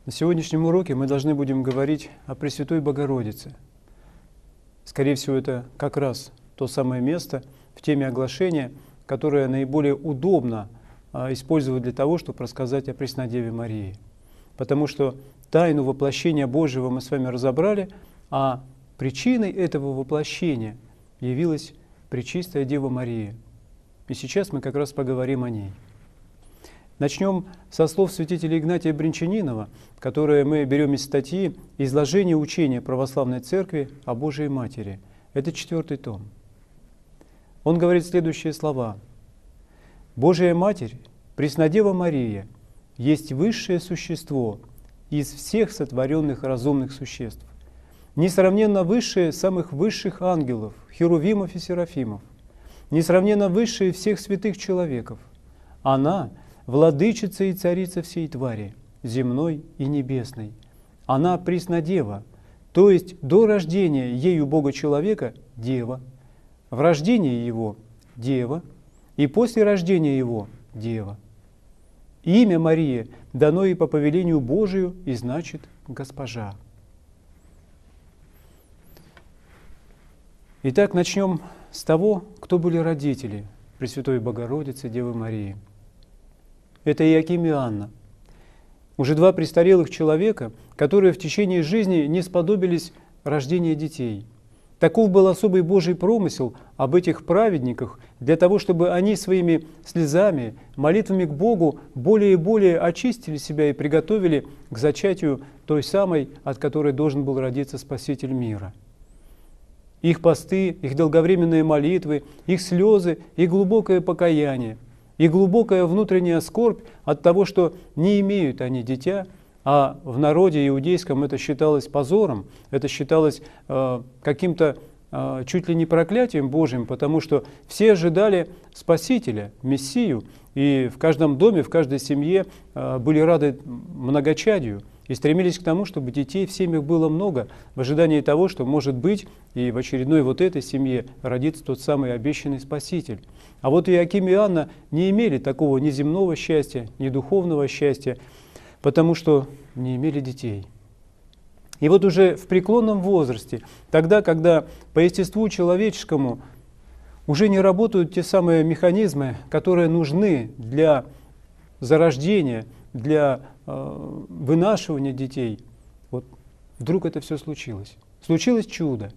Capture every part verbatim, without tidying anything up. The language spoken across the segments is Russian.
На сегодняшнем уроке мы должны будем говорить о Пресвятой Богородице. Скорее всего, это как раз то самое место в теме оглашения, которое наиболее удобно использовать для того, чтобы рассказать о Преснодеве Марии. Потому что тайну воплощения Божьего мы с вами разобрали, а причиной этого воплощения явилась Пречистая Дева Мария. И сейчас мы как раз поговорим о ней. Начнем со слов святителя Игнатия Бринчанинова, которые мы берем из статьи «Изложение учения православной церкви о Божией Матери». Это четвертый том. Он говорит следующие слова. «Божия Матерь, Преснодева Мария, есть высшее существо из всех сотворенных разумных существ, несравненно высшее самых высших ангелов, херувимов и серафимов, несравненно высшее всех святых человеков. Она – владычица и царица всей твари, земной и небесной. Она Преснодева, то есть до рождения ею Бога-человека – Дева, в рождении Его – Дева, и после рождения Его – Дева. Имя Марии дано и по повелению Божию, и значит «Госпожа». Итак, начнем с того, кто были родители Пресвятой Богородицы Девы Марии. Это Иоаким и Анна. Уже два престарелых человека, которые в течение жизни не сподобились рождения детей. Таков был особый Божий промысел об этих праведниках, для того, чтобы они своими слезами, молитвами к Богу более и более очистили себя и приготовили к зачатию той самой, от которой должен был родиться Спаситель мира. Их посты, их долговременные молитвы, их слезы, их глубокое покаяние, и глубокая внутренняя скорбь от того, что не имеют они дитя, а в народе иудейском это считалось позором, это считалось э, каким-то э, чуть ли не проклятием Божьим, потому что все ожидали Спасителя, Мессию, и в каждом доме, в каждой семье э, были рады многочадию и стремились к тому, чтобы детей в семьях было много, в ожидании того, что, может быть, и в очередной вот этой семье родится тот самый обещанный Спаситель. А вот Иоаким и Анна не имели такого ни земного счастья, ни духовного счастья, потому что не имели детей. И вот уже в преклонном возрасте, тогда, когда по естеству человеческому уже не работают те самые механизмы, которые нужны для зарождения, для э, вынашивания детей, вот вдруг это все случилось. Случилось чудо.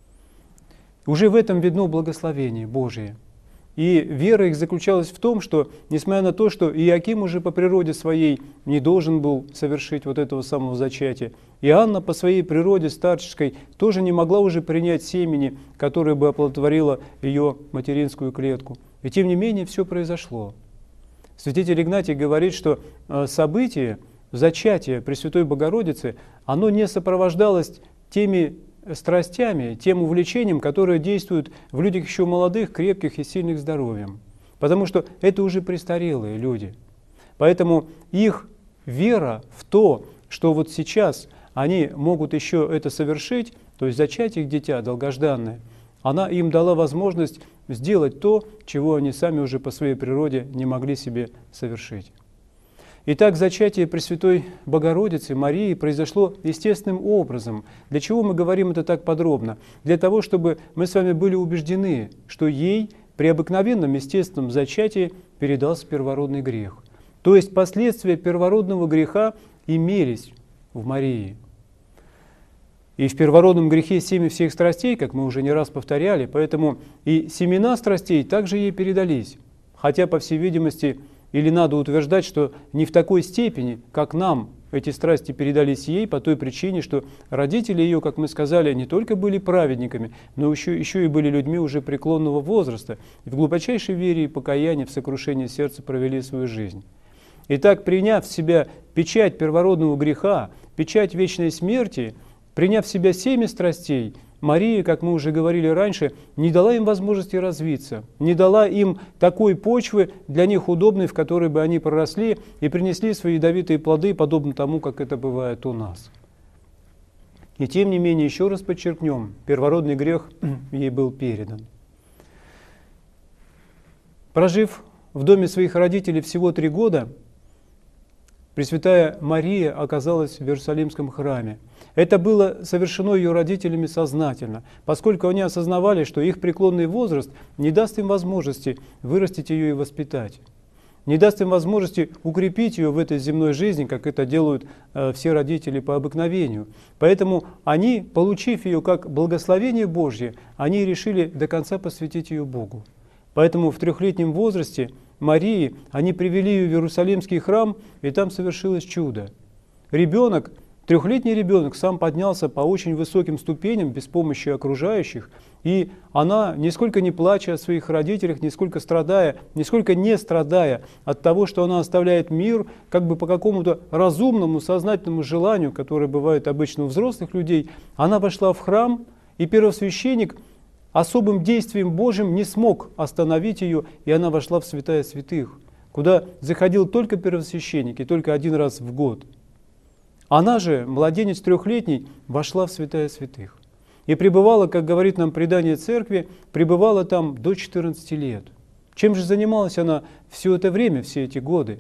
Уже в этом видно благословение Божие. И вера их заключалась в том, что, несмотря на то, что Иоаким уже по природе своей не должен был совершить вот этого самого зачатия, и Анна по своей природе старческой тоже не могла уже принять семени, которое бы оплодотворило ее материнскую клетку. И тем не менее все произошло. Святитель Игнатий говорит, что событие зачатия Пресвятой Богородицы, оно не сопровождалось теми страстями, тем увлечением, которое действует в людях еще молодых, крепких и сильных здоровьем. Потому что это уже престарелые люди. Поэтому их вера в то, что вот сейчас они могут еще это совершить, то есть зачать их дитя долгожданное, она им дала возможность сделать то, чего они сами уже по своей природе не могли себе совершить. Итак, зачатие Пресвятой Богородицы Марии произошло естественным образом. Для чего мы говорим это так подробно? Для того, чтобы мы с вами были убеждены, что ей при обыкновенном естественном зачатии передался первородный грех. То есть последствия первородного греха имелись в Марии. И в первородном грехе семя всех страстей, как мы уже не раз повторяли, поэтому и семена страстей также ей передались. Хотя, по всей видимости, или надо утверждать, что не в такой степени, как нам эти страсти передались ей, по той причине, что родители ее, как мы сказали, не только были праведниками, но еще, еще и были людьми уже преклонного возраста, и в глубочайшей вере и покаянии, в сокрушении сердца провели свою жизнь. Итак, приняв в себя печать первородного греха, печать вечной смерти, приняв в себя семя страстей, Мария, как мы уже говорили раньше, не дала им возможности развиться, не дала им такой почвы, для них удобной, в которой бы они проросли и принесли свои ядовитые плоды, подобно тому, как это бывает у нас. И тем не менее, еще раз подчеркнем, первородный грех ей был передан. Прожив в доме своих родителей всего три года, Пресвятая Мария оказалась в Иерусалимском храме. Это было совершено ее родителями сознательно, поскольку они осознавали, что их преклонный возраст не даст им возможности вырастить ее и воспитать, не даст им возможности укрепить ее в этой земной жизни, как это делают э, все родители по обыкновению. Поэтому они, получив ее как благословение Божье, они решили до конца посвятить ее Богу. Поэтому в трехлетнем возрасте Марии они привели ее в Иерусалимский храм, и там совершилось чудо. Ребенок, трехлетний ребенок сам поднялся по очень высоким ступеням без помощи окружающих, и она, нисколько не плача о своих родителях, нисколько страдая, нисколько не страдая от того, что она оставляет мир, как бы по какому-то разумному, сознательному желанию, которое бывает обычно у взрослых людей, она вошла в храм, и первосвященник особым действием Божьим не смог остановить ее, и она вошла в святая святых, куда заходил только первосвященник, и только один раз в год. Она же, младенец трехлетний, вошла в святая святых. И пребывала, как говорит нам предание церкви, пребывала там до четырнадцати лет. Чем же занималась она все это время, все эти годы?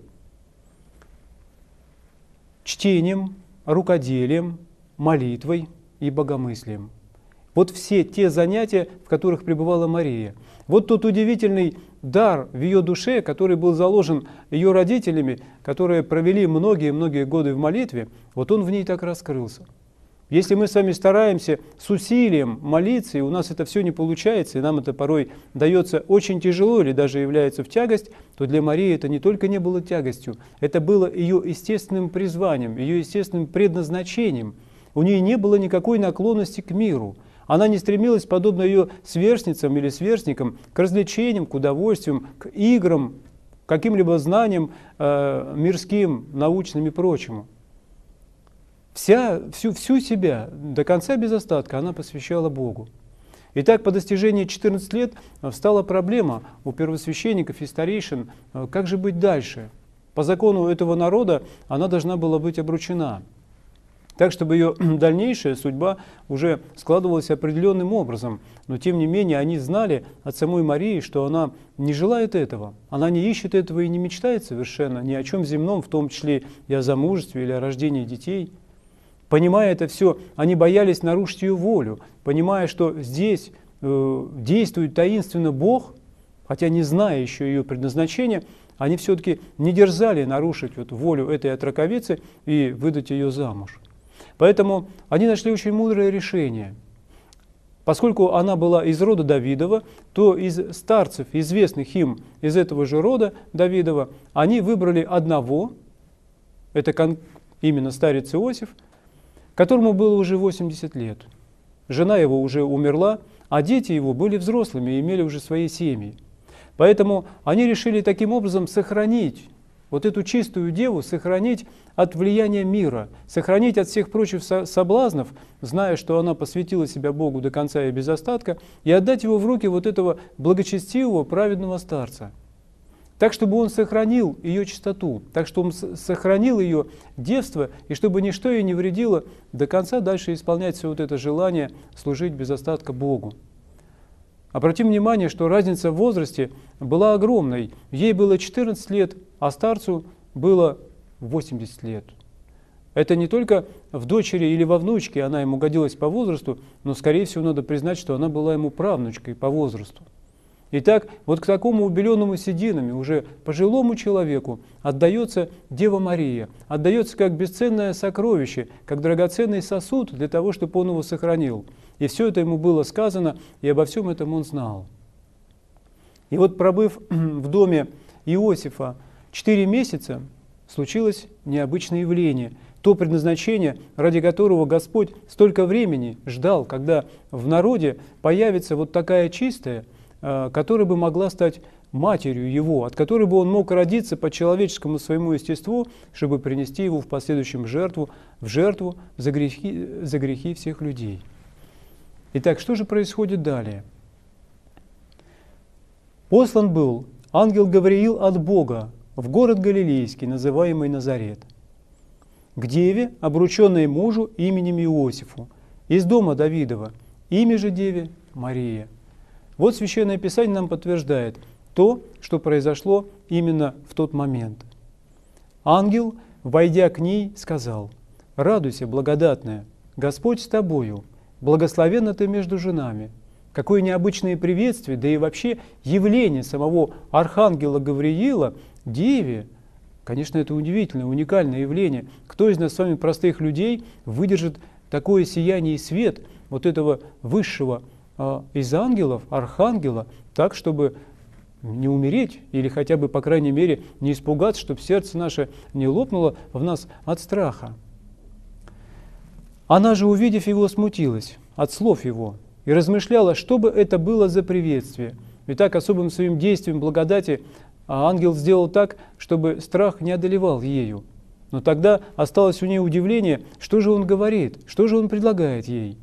Чтением, рукоделием, молитвой и богомыслием. Вот все те занятия, в которых пребывала Мария. Вот тот удивительный дар в ее душе, который был заложен ее родителями, которые провели многие-многие годы в молитве, вот он в ней так раскрылся. Если мы с вами стараемся с усилием молиться, и у нас это все не получается, и нам это порой дается очень тяжело или даже является в тягость, то для Марии это не только не было тягостью, это было ее естественным призванием, ее естественным предназначением. У нее не было никакой наклонности к миру. Она не стремилась, подобно ее сверстницам или сверстникам, к развлечениям, к удовольствиям, к играм, к каким-либо знаниям э, мирским, научным и прочему. Вся, всю, всю себя, до конца без остатка, она посвящала Богу. Итак, по достижении четырнадцати лет встала проблема у первосвященников и старейшин, как же быть дальше. По закону этого народа она должна была быть обручена, так, чтобы ее дальнейшая судьба уже складывалась определенным образом. Но тем не менее они знали от самой Марии, что она не желает этого. Она не ищет этого и не мечтает совершенно ни о чем земном, в том числе и о замужестве или о рождении детей. Понимая это все, они боялись нарушить ее волю, понимая, что здесь э, действует таинственно Бог, хотя не зная еще ее предназначения, они все-таки не дерзали нарушить вот волю этой отроковицы и выдать ее замуж. Поэтому они нашли очень мудрое решение. Поскольку она была из рода Давидова, то из старцев, известных им из этого же рода Давидова, они выбрали одного, это именно старец Иосиф, которому было уже восемьдесят лет. Жена его уже умерла, а дети его были взрослыми и имели уже свои семьи. Поэтому они решили таким образом сохранить вот эту чистую деву, сохранить от влияния мира, сохранить от всех прочих соблазнов, зная, что она посвятила себя Богу до конца и без остатка, и отдать его в руки вот этого благочестивого, праведного старца. Так, чтобы он сохранил ее чистоту, так, чтобы он сохранил ее девство, и чтобы ничто ей не вредило до конца дальше исполнять все вот это желание служить без остатка Богу. Обратим внимание, что разница в возрасте была огромной. Ей было четырнадцать лет, а старцу было восемьдесят лет. Это не только в дочери или во внучке она ему годилась по возрасту, но, скорее всего, надо признать, что она была ему правнучкой по возрасту. Итак, вот к такому убеленному сединами, уже пожилому человеку отдается Дева Мария, отдается как бесценное сокровище, как драгоценный сосуд для того, чтобы он его сохранил. И все это ему было сказано, и обо всем этом он знал. И вот, пробыв в доме Иосифа четыре месяца, случилось необычное явление, то предназначение, ради которого Господь столько времени ждал, когда в народе появится вот такая чистая, которая бы могла стать матерью его, от которой бы он мог родиться по человеческому своему естеству, чтобы принести его в последующем жертву, в жертву за грехи, за грехи всех людей. Итак, что же происходит далее? Послан был ангел Гавриил от Бога в город Галилейский, называемый Назарет, к деве, обрученной мужу именем Иосифу, из дома Давидова, имя же деве Мария. Вот Священное Писание нам подтверждает то, что произошло именно в тот момент. Ангел войдя к ней, сказал: «Радуйся, благодатная, Господь с тобою, благословенна ты между женами». Какое необычное приветствие, да и вообще явление самого архангела Гавриила Деве. Конечно, это удивительное, уникальное явление. Кто из нас с вами, простых людей, выдержит такое сияние и свет вот этого высшего э, из ангелов, архангела, так, чтобы не умереть или хотя бы, по крайней мере, не испугаться, чтобы сердце наше не лопнуло в нас от страха. Она же, увидев его, смутилась от слов его и размышляла, что бы это было за приветствие. Итак, особым своим действием благодати ангел сделал так, чтобы страх не одолевал ею. Но тогда осталось у ней удивление, что же он говорит, что же он предлагает ей.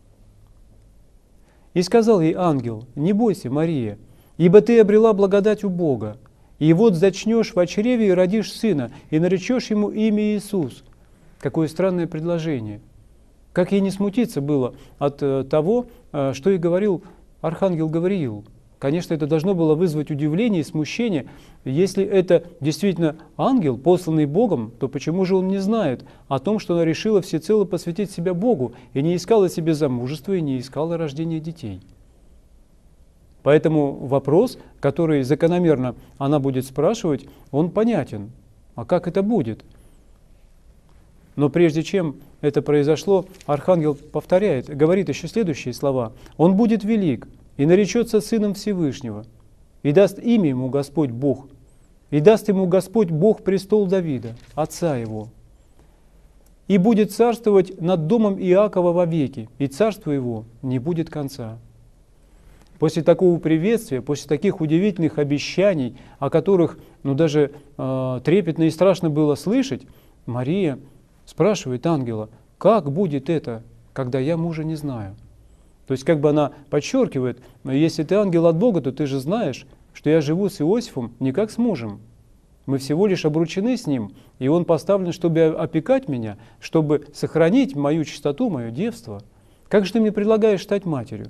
И сказал ей ангел: «Не бойся, Мария, ибо ты обрела благодать у Бога, и вот зачнешь в чреве и родишь сына, и наречешь ему имя Иисус». Какое странное предложение. Как ей не смутиться было от э, того, э, что и говорил архангел Гавриил. Конечно, это должно было вызвать удивление и смущение. Если это действительно ангел, посланный Богом, то почему же он не знает о том, что она решила всецело посвятить себя Богу и не искала себе замужества, и не искала рождения детей? Поэтому вопрос, который закономерно она будет спрашивать, он понятен. А как это будет? Но прежде чем это произошло, архангел повторяет, говорит еще следующие слова. «Он будет велик и наречется Сыном Всевышнего, и даст имя ему Господь Бог, и даст ему Господь Бог престол Давида, отца его, и будет царствовать над домом Иакова вовеки, и царство его не будет конца». После такого приветствия, после таких удивительных обещаний, о которых ну, даже э, трепетно и страшно было слышать, Мария спрашивает ангела: «Как будет это, когда я мужа не знаю?» То есть как бы она подчеркивает: если ты ангел от Бога, то ты же знаешь, что я живу с Иосифом не как с мужем. Мы всего лишь обручены с ним, и он поставлен, чтобы опекать меня, чтобы сохранить мою чистоту, мое девство. Как же ты мне предлагаешь стать матерью?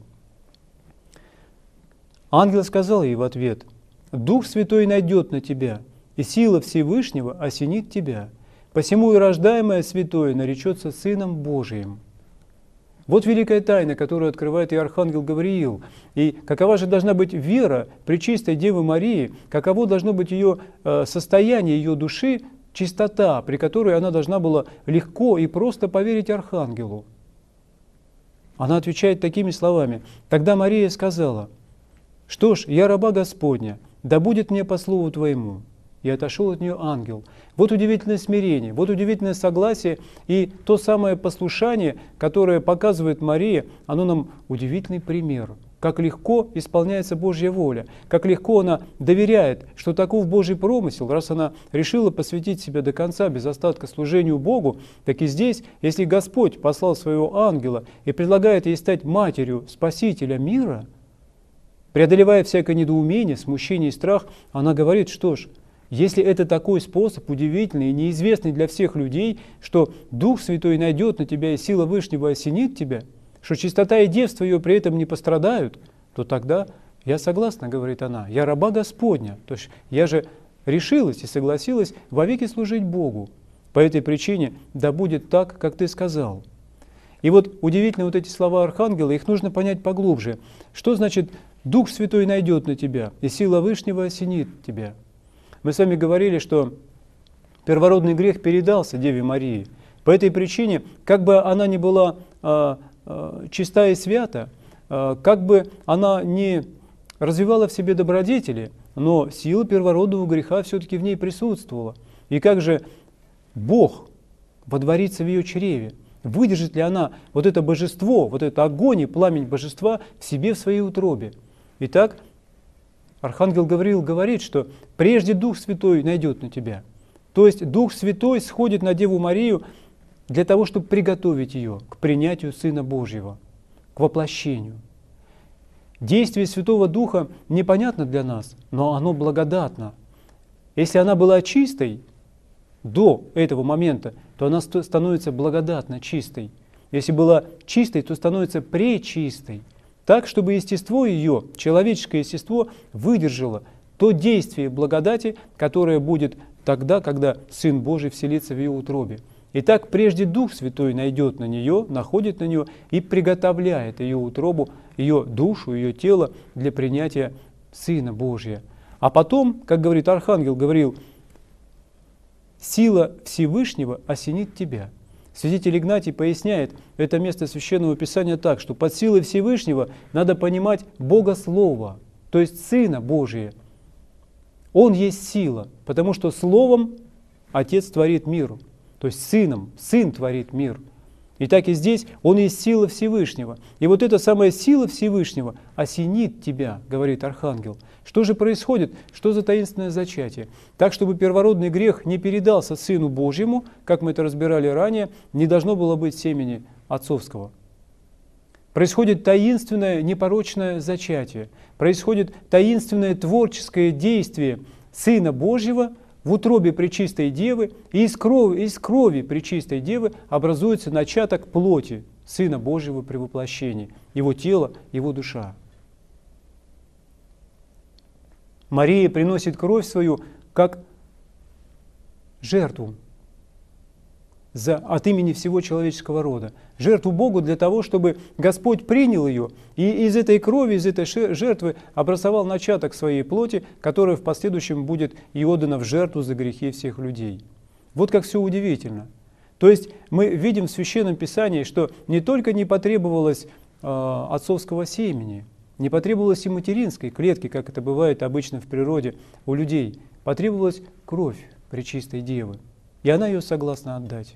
Ангел сказал ей в ответ: «Дух Святой найдет на тебя, и сила Всевышнего осенит тебя. Посему и рождаемое святое наречется Сыном Божиим». Вот великая тайна, которую открывает и архангел Гавриил. И какова же должна быть вера пречистой Девы Марии, каково должно быть ее э, состояние, ее души, чистота, при которой она должна была легко и просто поверить архангелу. Она отвечает такими словами: «Тогда Мария сказала: что ж, я раба Господня, да будет мне по слову твоему». И отошел от нее ангел. Вот удивительное смирение, вот удивительное согласие и то самое послушание, которое показывает Мария, оно нам удивительный пример. Как легко исполняется Божья воля, как легко она доверяет, что таков Божий промысел. Раз она решила посвятить себя до конца, без остатка служению Богу, так и здесь, если Господь послал своего ангела и предлагает ей стать матерью Спасителя мира, преодолевая всякое недоумение, смущение и страх, она говорит: что ж, если это такой способ удивительный и неизвестный для всех людей, что Дух Святой найдет на тебя и сила Вышнего осенит тебя, что чистота и девство ее при этом не пострадают, то тогда я согласна, говорит она, я раба Господня, то есть я же решилась и согласилась вовеки служить Богу. По этой причине да будет так, как ты сказал. И вот удивительно вот эти слова архангела, их нужно понять поглубже. Что значит Дух Святой найдет на тебя и сила Вышнего осенит тебя? Мы с вами говорили, что первородный грех передался Деве Марии. По этой причине, как бы она ни была а, а, чиста и свята, а, как бы она не развивала в себе добродетели, но сила первородного греха все-таки в ней присутствовала. И как же Бог водворится в ее чреве? Выдержит ли она вот это божество, вот это огонь и пламень божества в себе, в своей утробе? Итак, архангел Гавриил говорит, что прежде Дух Святой найдет на тебя. То есть Дух Святой сходит на Деву Марию для того, чтобы приготовить ее к принятию Сына Божьего, к воплощению. Действие Святого Духа непонятно для нас, но оно благодатно. Если она была чистой до этого момента, то она становится благодатно чистой. Если была чистой, то становится пречистой. Так, чтобы естество ее, человеческое естество, выдержало то действие благодати, которое будет тогда, когда Сын Божий вселится в ее утробе. Итак, прежде Дух Святой найдет на нее, находит на нее и приготовляет ее утробу, ее душу, ее тело для принятия Сына Божия. А потом, как говорит Архангел, говорил, сила Всевышнего осенит тебя. Святитель Игнатий поясняет это место Священного Писания так, что под силой Всевышнего надо понимать Бога Слова, то есть Сына Божия. Он есть сила, потому что Словом Отец творит мир, то есть Сыном, Сын творит мир. И так и здесь Он есть сила Всевышнего. И вот эта самая сила Всевышнего осенит тебя, говорит Архангел. Что же происходит? Что за таинственное зачатие? Так, чтобы первородный грех не передался Сыну Божьему, как мы это разбирали ранее, не должно было быть семени отцовского. Происходит таинственное непорочное зачатие. Происходит таинственное творческое действие Сына Божьего в утробе Пречистой Девы, и из крови, из крови Пречистой Девы образуется начаток плоти Сына Божьего при воплощении, Его тело, Его душа. Мария приносит кровь свою как жертву за, от имени всего человеческого рода. Жертву Богу для того, чтобы Господь принял ее, и из этой крови, из этой жертвы образовал начаток своей плоти, которая в последующем будет и отдана в жертву за грехи всех людей. Вот как все удивительно. То есть мы видим в Священном Писании, что не только не потребовалось э, отцовского семени, не потребовалось и материнской клетки, как это бывает обычно в природе у людей, потребовалась кровь Пречистой Девы, и она ее согласна отдать.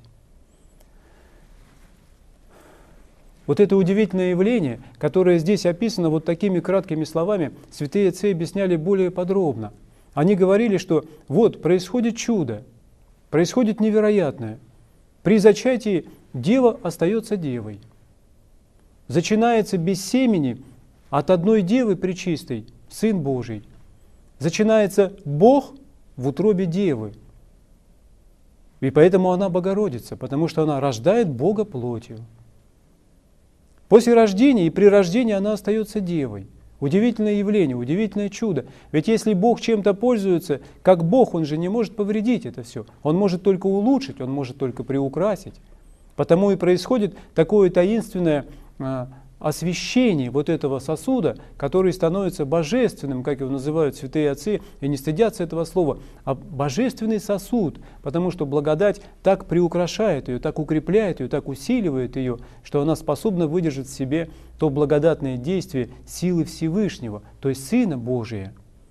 Вот это удивительное явление, которое здесь описано вот такими краткими словами, святые отцы объясняли более подробно. Они говорили, что вот происходит чудо, происходит невероятное. При зачатии дева остается девой. Зачинается без семени от одной девы пречистой Сын Божий. Зачинается Бог в утробе девы. И поэтому она Богородица, потому что она рождает Бога плотью. После рождения и при рождении она остается девой. Удивительное явление, удивительное чудо. Ведь если Бог чем-то пользуется, как Бог, Он же не может повредить это все. Он может только улучшить, Он может только приукрасить. Потому и происходит такое таинственное а, освящение вот этого сосуда, который становится божественным, как его называют святые отцы, и не стыдятся этого слова, а божественный сосуд, потому что благодать так приукрашает ее, так укрепляет ее, так усиливает ее, что она способна выдержать в себе то благодатное действие силы Всевышнего, то есть Сына Божия.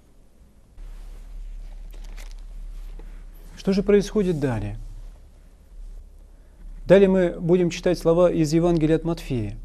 Что же происходит далее? Далее мы будем читать слова из Евангелия от Матфея.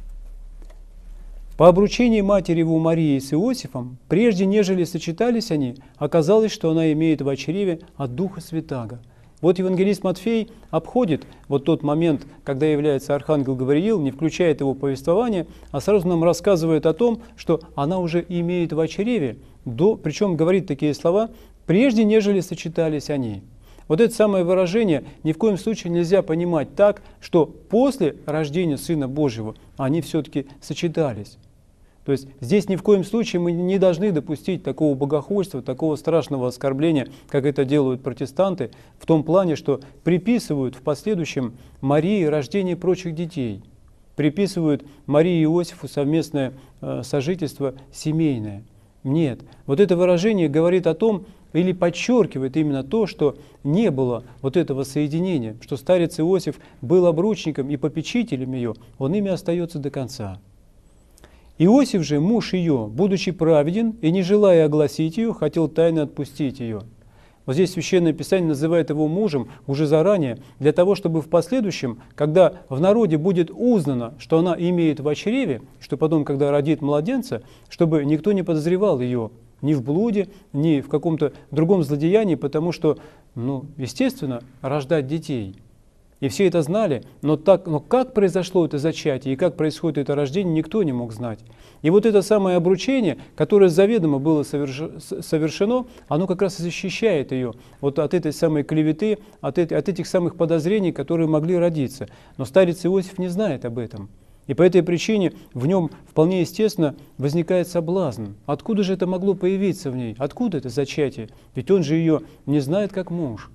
По обручении матери его Марии с Иосифом, прежде нежели сочетались они, оказалось, что она имеет в чреве от Духа Святаго. Вот евангелист Матфей обходит вот тот момент, когда является архангел Гавриил, не включает его повествование, а сразу нам рассказывает о том, что она уже имеет в чреве, до, причем говорит такие слова, прежде нежели сочетались они. Вот это самое выражение ни в коем случае нельзя понимать так, что после рождения Сына Божьего они все-таки сочетались. То есть здесь ни в коем случае мы не должны допустить такого богохульства, такого страшного оскорбления, как это делают протестанты, в том плане, что приписывают в последующем Марии рождение прочих детей, приписывают Марии и Иосифу совместное э, сожительство семейное. Нет, вот это выражение говорит о том, или подчеркивает именно то, что не было вот этого соединения, что старец Иосиф был обручником и попечителем ее, он ими остается до конца. Иосиф же, муж ее, будучи праведен и не желая огласить ее, хотел тайно отпустить ее. Вот здесь Священное Писание называет его мужем уже заранее, для того, чтобы в последующем, когда в народе будет узнано, что она имеет в чреве, что потом, когда родит младенца, чтобы никто не подозревал ее ни в блуде, ни в каком-то другом злодеянии, потому что, ну, естественно, рождать детей. И все это знали, но, так, но как произошло это зачатие и как происходит это рождение, никто не мог знать. И вот это самое обручение, которое заведомо было совершено, оно как раз и защищает ее вот от этой самой клеветы, от, этой, от этих самых подозрений, которые могли родиться. Но старец Иосиф не знает об этом. И по этой причине в нем вполне естественно возникает соблазн. Откуда же это могло появиться в ней? Откуда это зачатие? Ведь он же ее не знает как муж.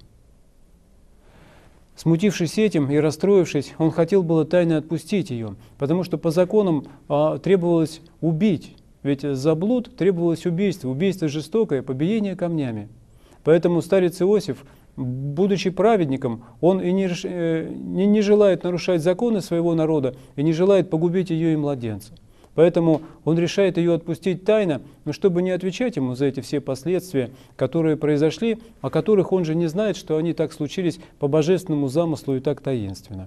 Смутившись этим и расстроившись, он хотел было тайно отпустить ее, потому что по законам а, требовалось убить. Ведь за блуд требовалось убийство, убийство жестокое, побиение камнями. Поэтому старец Иосиф, будучи праведником, он и не, не, не желает нарушать законы своего народа и не желает погубить ее и младенца. Поэтому он решает ее отпустить тайно, но чтобы не отвечать ему за эти все последствия, которые произошли, о которых он же не знает, что они так случились по божественному замыслу и так таинственно.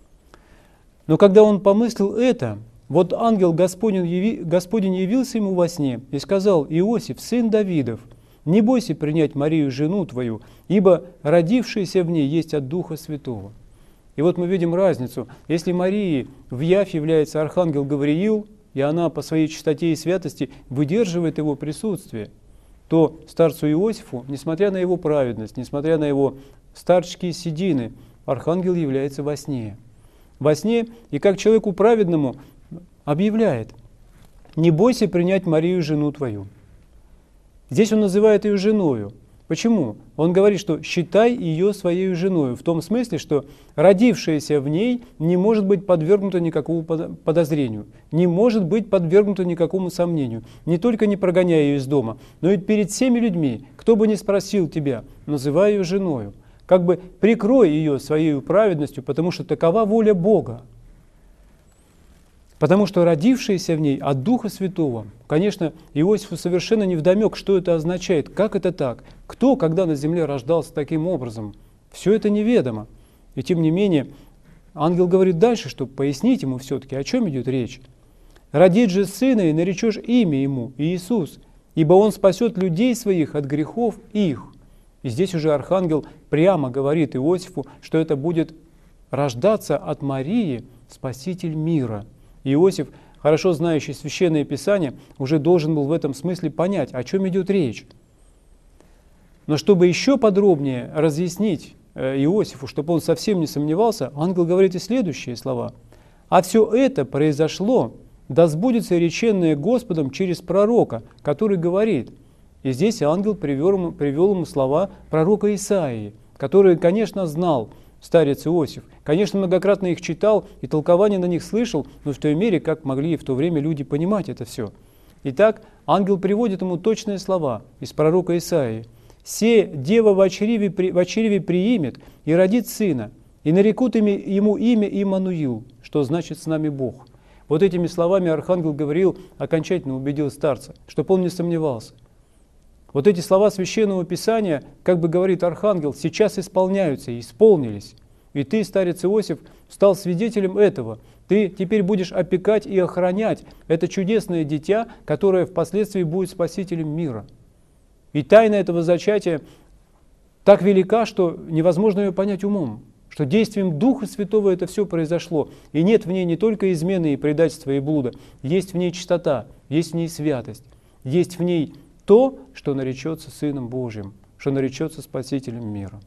Но когда он помыслил это, вот ангел Господень, яви, Господень явился ему во сне и сказал: «Иосиф, сын Давидов, не бойся принять Марию, жену твою, ибо родившаяся в ней есть от Духа Святого». И вот мы видим разницу. Если Марии в явь является архангел Гавриил, и она по своей чистоте и святости выдерживает его присутствие, то старцу Иосифу, несмотря на его праведность, несмотря на его старческие седины, архангел является во сне. Во сне и как человеку праведному объявляет: «Не бойся принять Марию, жену твою». Здесь он называет ее женою. Почему? Он говорит, что считай ее своей женой, в том смысле, что родившаяся в ней не может быть подвергнута никакому подозрению, не может быть подвергнута никакому сомнению. Не только не прогоняя ее из дома, но и перед всеми людьми, кто бы ни спросил тебя, называй ее женою. Как бы прикрой ее своей праведностью, потому что такова воля Бога. Потому что родившаяся в ней от Духа Святого. Конечно, Иосифу совершенно невдомек, что это означает, как это так, кто, когда на земле рождался таким образом. Все это неведомо. И тем не менее, ангел говорит дальше, чтобы пояснить ему все-таки, о чем идет речь. «Родит же сына, и наречешь имя ему, Иисус, ибо он спасет людей своих от грехов их». И здесь уже архангел прямо говорит Иосифу, что это будет рождаться от Марии Спаситель мира. Иосиф, хорошо знающий Священное Писание, уже должен был в этом смысле понять, о чем идет речь. Но чтобы еще подробнее разъяснить Иосифу, чтобы он совсем не сомневался, ангел говорит и следующие слова. «А все это произошло, да сбудется реченное Господом через пророка, который говорит». И здесь ангел привел ему, привел ему слова пророка Исаии, который, конечно, знал старец Иосиф. Конечно, многократно их читал и толкование на них слышал, но в той мере, как могли в то время люди понимать это все. Итак, ангел приводит ему точные слова из пророка Исаии. «Се дева в очреве, в очреве приимет и родит сына, и нарекут ему имя Иммануил», что значит «с нами Бог». Вот этими словами архангел Гавриил окончательно убедил старца, чтобы он не сомневался. Вот эти слова Священного Писания, как бы говорит архангел, сейчас исполняются и исполнились. И ты, старец Иосиф, стал свидетелем этого. Ты теперь будешь опекать и охранять это чудесное дитя, которое впоследствии будет спасителем мира. И тайна этого зачатия так велика, что невозможно ее понять умом, что действием Духа Святого это все произошло. И нет в ней не только измены и предательства и блуда, есть в ней чистота, есть в ней святость, есть в ней то, что наречется Сыном Божьим, что наречется Спасителем мира.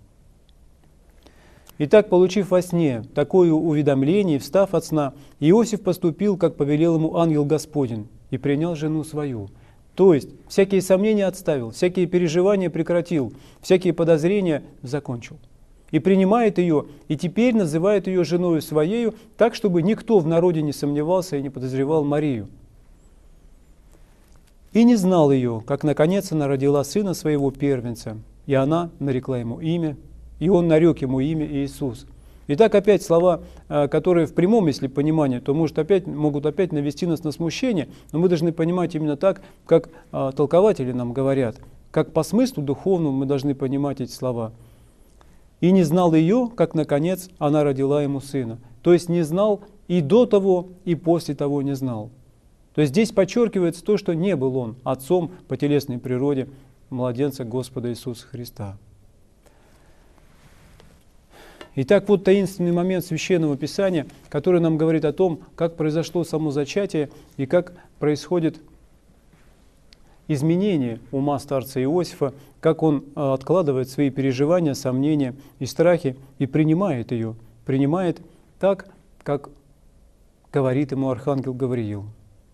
Итак, получив во сне такое уведомление, встав от сна, Иосиф поступил, как повелел ему ангел Господень, и принял жену свою. То есть, всякие сомнения отставил, всякие переживания прекратил, всякие подозрения закончил. И принимает ее, и теперь называет ее женою своею, так, чтобы никто в народе не сомневался и не подозревал Марию. И не знал ее, как наконец она родила сына своего первенца, и она нарекла ему имя, и он нарек ему имя Иисус. Итак, опять слова, которые в прямом, если понимании, то может опять, могут опять навести нас на смущение, но мы должны понимать именно так, как толкователи нам говорят, как по смыслу духовному мы должны понимать эти слова. «И не знал ее, как наконец она родила ему сына». То есть не знал и до того, и после того не знал. То есть здесь подчеркивается то, что не был он отцом по телесной природе младенца Господа Иисуса Христа. Итак, вот таинственный момент Священного Писания, который нам говорит о том, как произошло само зачатие и как происходит изменение ума старца Иосифа, как он откладывает свои переживания, сомнения и страхи и принимает ее, принимает так, как говорит ему архангел Гавриил.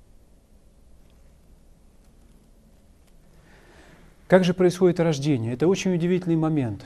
Как же происходит рождение? Это очень удивительный момент.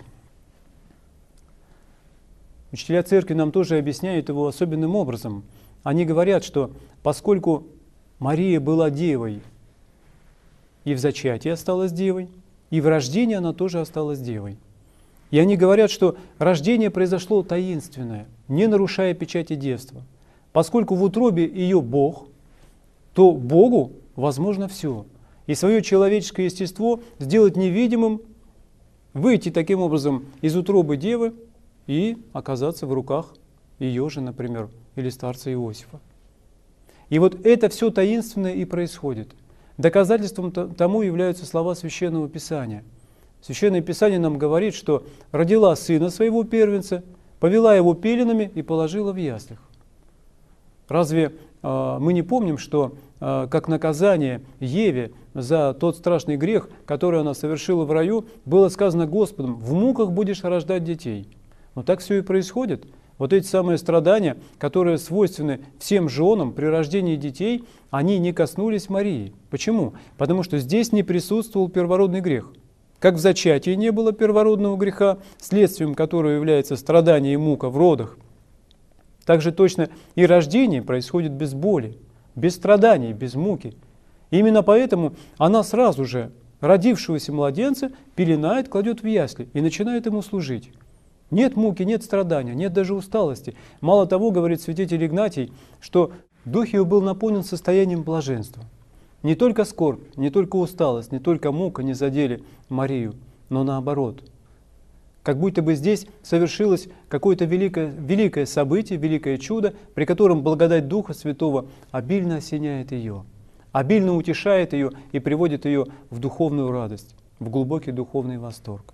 Учителя церкви нам тоже объясняют его особенным образом. Они говорят, что поскольку Мария была девой, и в зачатии осталась девой, и в рождении она тоже осталась девой. И они говорят, что рождение произошло таинственное, не нарушая печати девства. Поскольку в утробе ее Бог, то Богу возможно все. И свое человеческое естество сделать невидимым, выйти таким образом из утробы девы и оказаться в руках ее же, например, или старца Иосифа. И вот это все таинственное и происходит. Доказательством тому являются слова Священного Писания. Священное Писание нам говорит, что родила сына своего первенца, повела его пеленами и положила в яслях. Разве э, мы не помним, что э, как наказание Еве за тот страшный грех, который она совершила в раю, было сказано Господом: в муках будешь рождать детей. Но так все и происходит. Вот эти самые страдания, которые свойственны всем женам при рождении детей, они не коснулись Марии. Почему? Потому что здесь не присутствовал первородный грех. Как в зачатии не было первородного греха, следствием которого является страдание и мука в родах, так же точно и рождение происходит без боли, без страданий, без муки. И именно поэтому она сразу же родившегося младенца пеленает, кладет в ясли и начинает ему служить. Нет муки, нет страдания, нет даже усталости. Мало того, говорит святитель Игнатий, что дух его был наполнен состоянием блаженства. Не только скорбь, не только усталость, не только мука не задели Марию, но наоборот. Как будто бы здесь совершилось какое-то великое, великое событие, великое чудо, при котором благодать Духа Святого обильно осеняет ее, обильно утешает ее и приводит ее в духовную радость, в глубокий духовный восторг.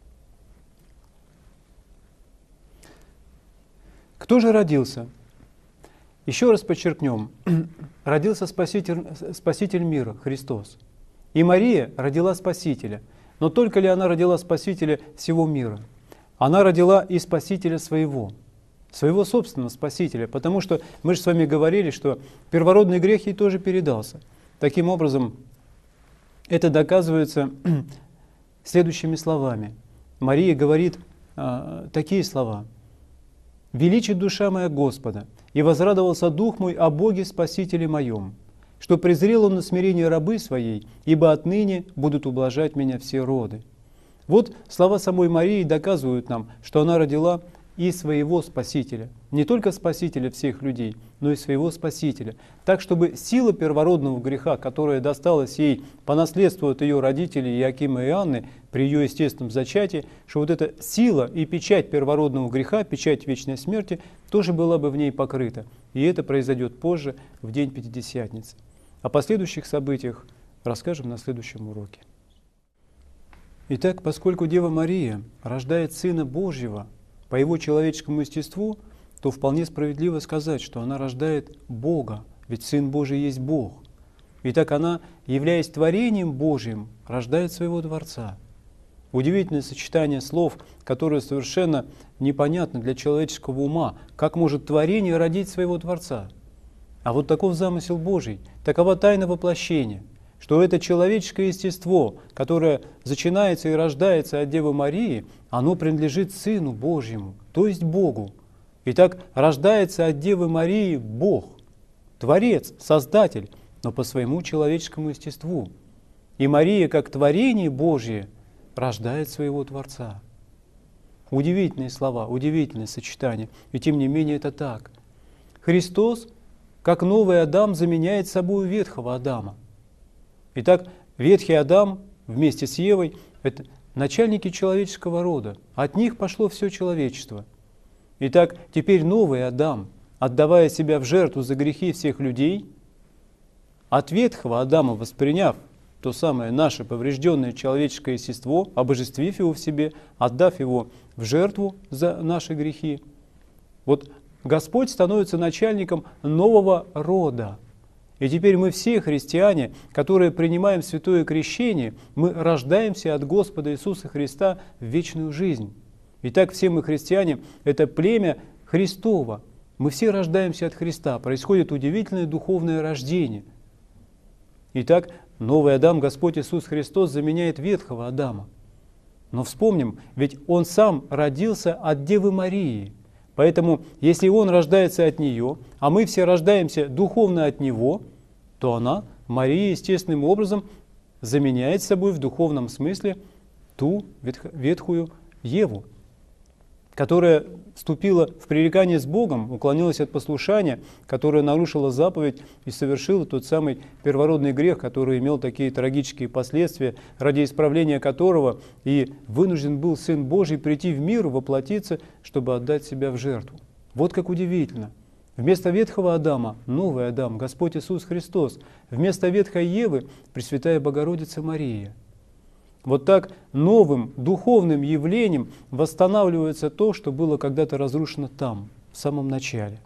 Кто же родился? Еще раз подчеркнем, родился Спаситель, Спаситель мира, Христос. И Мария родила Спасителя. Но только ли она родила Спасителя всего мира? Она родила и Спасителя своего, своего собственного Спасителя, потому что мы же с вами говорили, что первородный грех ей тоже передался. Таким образом, это доказывается следующими словами. Мария говорит а, такие слова: «Величит душа моя Господа, и возрадовался дух мой о Боге Спасителе моем, что презрел Он на смирение рабы своей, ибо отныне будут ублажать меня все роды». Вот слова самой Марии доказывают нам, что она родила и своего Спасителя, не только Спасителя всех людей, но и своего Спасителя, так, чтобы сила первородного греха, которая досталась ей по наследству от ее родителей Иакима и Анны при ее естественном зачатии, что вот эта сила и печать первородного греха, печать вечной смерти, тоже была бы в ней покрыта. И это произойдет позже, в день Пятидесятницы. О последующих событиях расскажем на следующем уроке. Итак, поскольку Дева Мария рождает Сына Божьего по Его человеческому естеству, то вполне справедливо сказать, что она рождает Бога, ведь Сын Божий есть Бог. Итак, она, являясь творением Божьим, рождает своего Творца. Удивительное сочетание слов, которое совершенно непонятно для человеческого ума. Как может творение родить своего Творца? А вот таков замысел Божий, такова тайна воплощения, что это человеческое естество, которое зачинается и рождается от Девы Марии, оно принадлежит Сыну Божьему, то есть Богу. Итак, рождается от Девы Марии Бог, Творец, Создатель, но по своему человеческому естеству. И Мария, как творение Божье, рождает своего Творца. Удивительные слова, удивительное сочетание, и тем не менее это так. Христос, как новый Адам, заменяет собой ветхого Адама. Итак, ветхий Адам вместе с Евой – это начальники человеческого рода. От них пошло все человечество. Итак, теперь новый Адам, отдавая себя в жертву за грехи всех людей, от ветхого Адама восприняв то самое наше поврежденное человеческое естество, обожествив его в себе, отдав его в жертву за наши грехи, вот Господь становится начальником нового рода. И теперь мы все христиане, которые принимаем святое крещение, мы рождаемся от Господа Иисуса Христа в вечную жизнь. Итак, все мы христиане – это племя Христово, Мы все рождаемся от Христа, происходит удивительное духовное рождение. Итак, новый Адам, Господь Иисус Христос, заменяет ветхого Адама. Но вспомним, ведь Он сам родился от Девы Марии. Поэтому, если Он рождается от нее, а мы все рождаемся духовно от Него, то она, Мария, естественным образом заменяет собой в духовном смысле ту ветхую Еву, которая вступила в пререкание с Богом, уклонилась от послушания, которая нарушила заповедь и совершила тот самый первородный грех, который имел такие трагические последствия, ради исправления которого и вынужден был Сын Божий прийти в мир, воплотиться, чтобы отдать себя в жертву. Вот как удивительно. Вместо ветхого Адама – новый Адам, Господь Иисус Христос. Вместо ветхой Евы – Пресвятая Богородица Мария. Вот так новым духовным явлением восстанавливается то, что было когда-то разрушено там, в самом начале.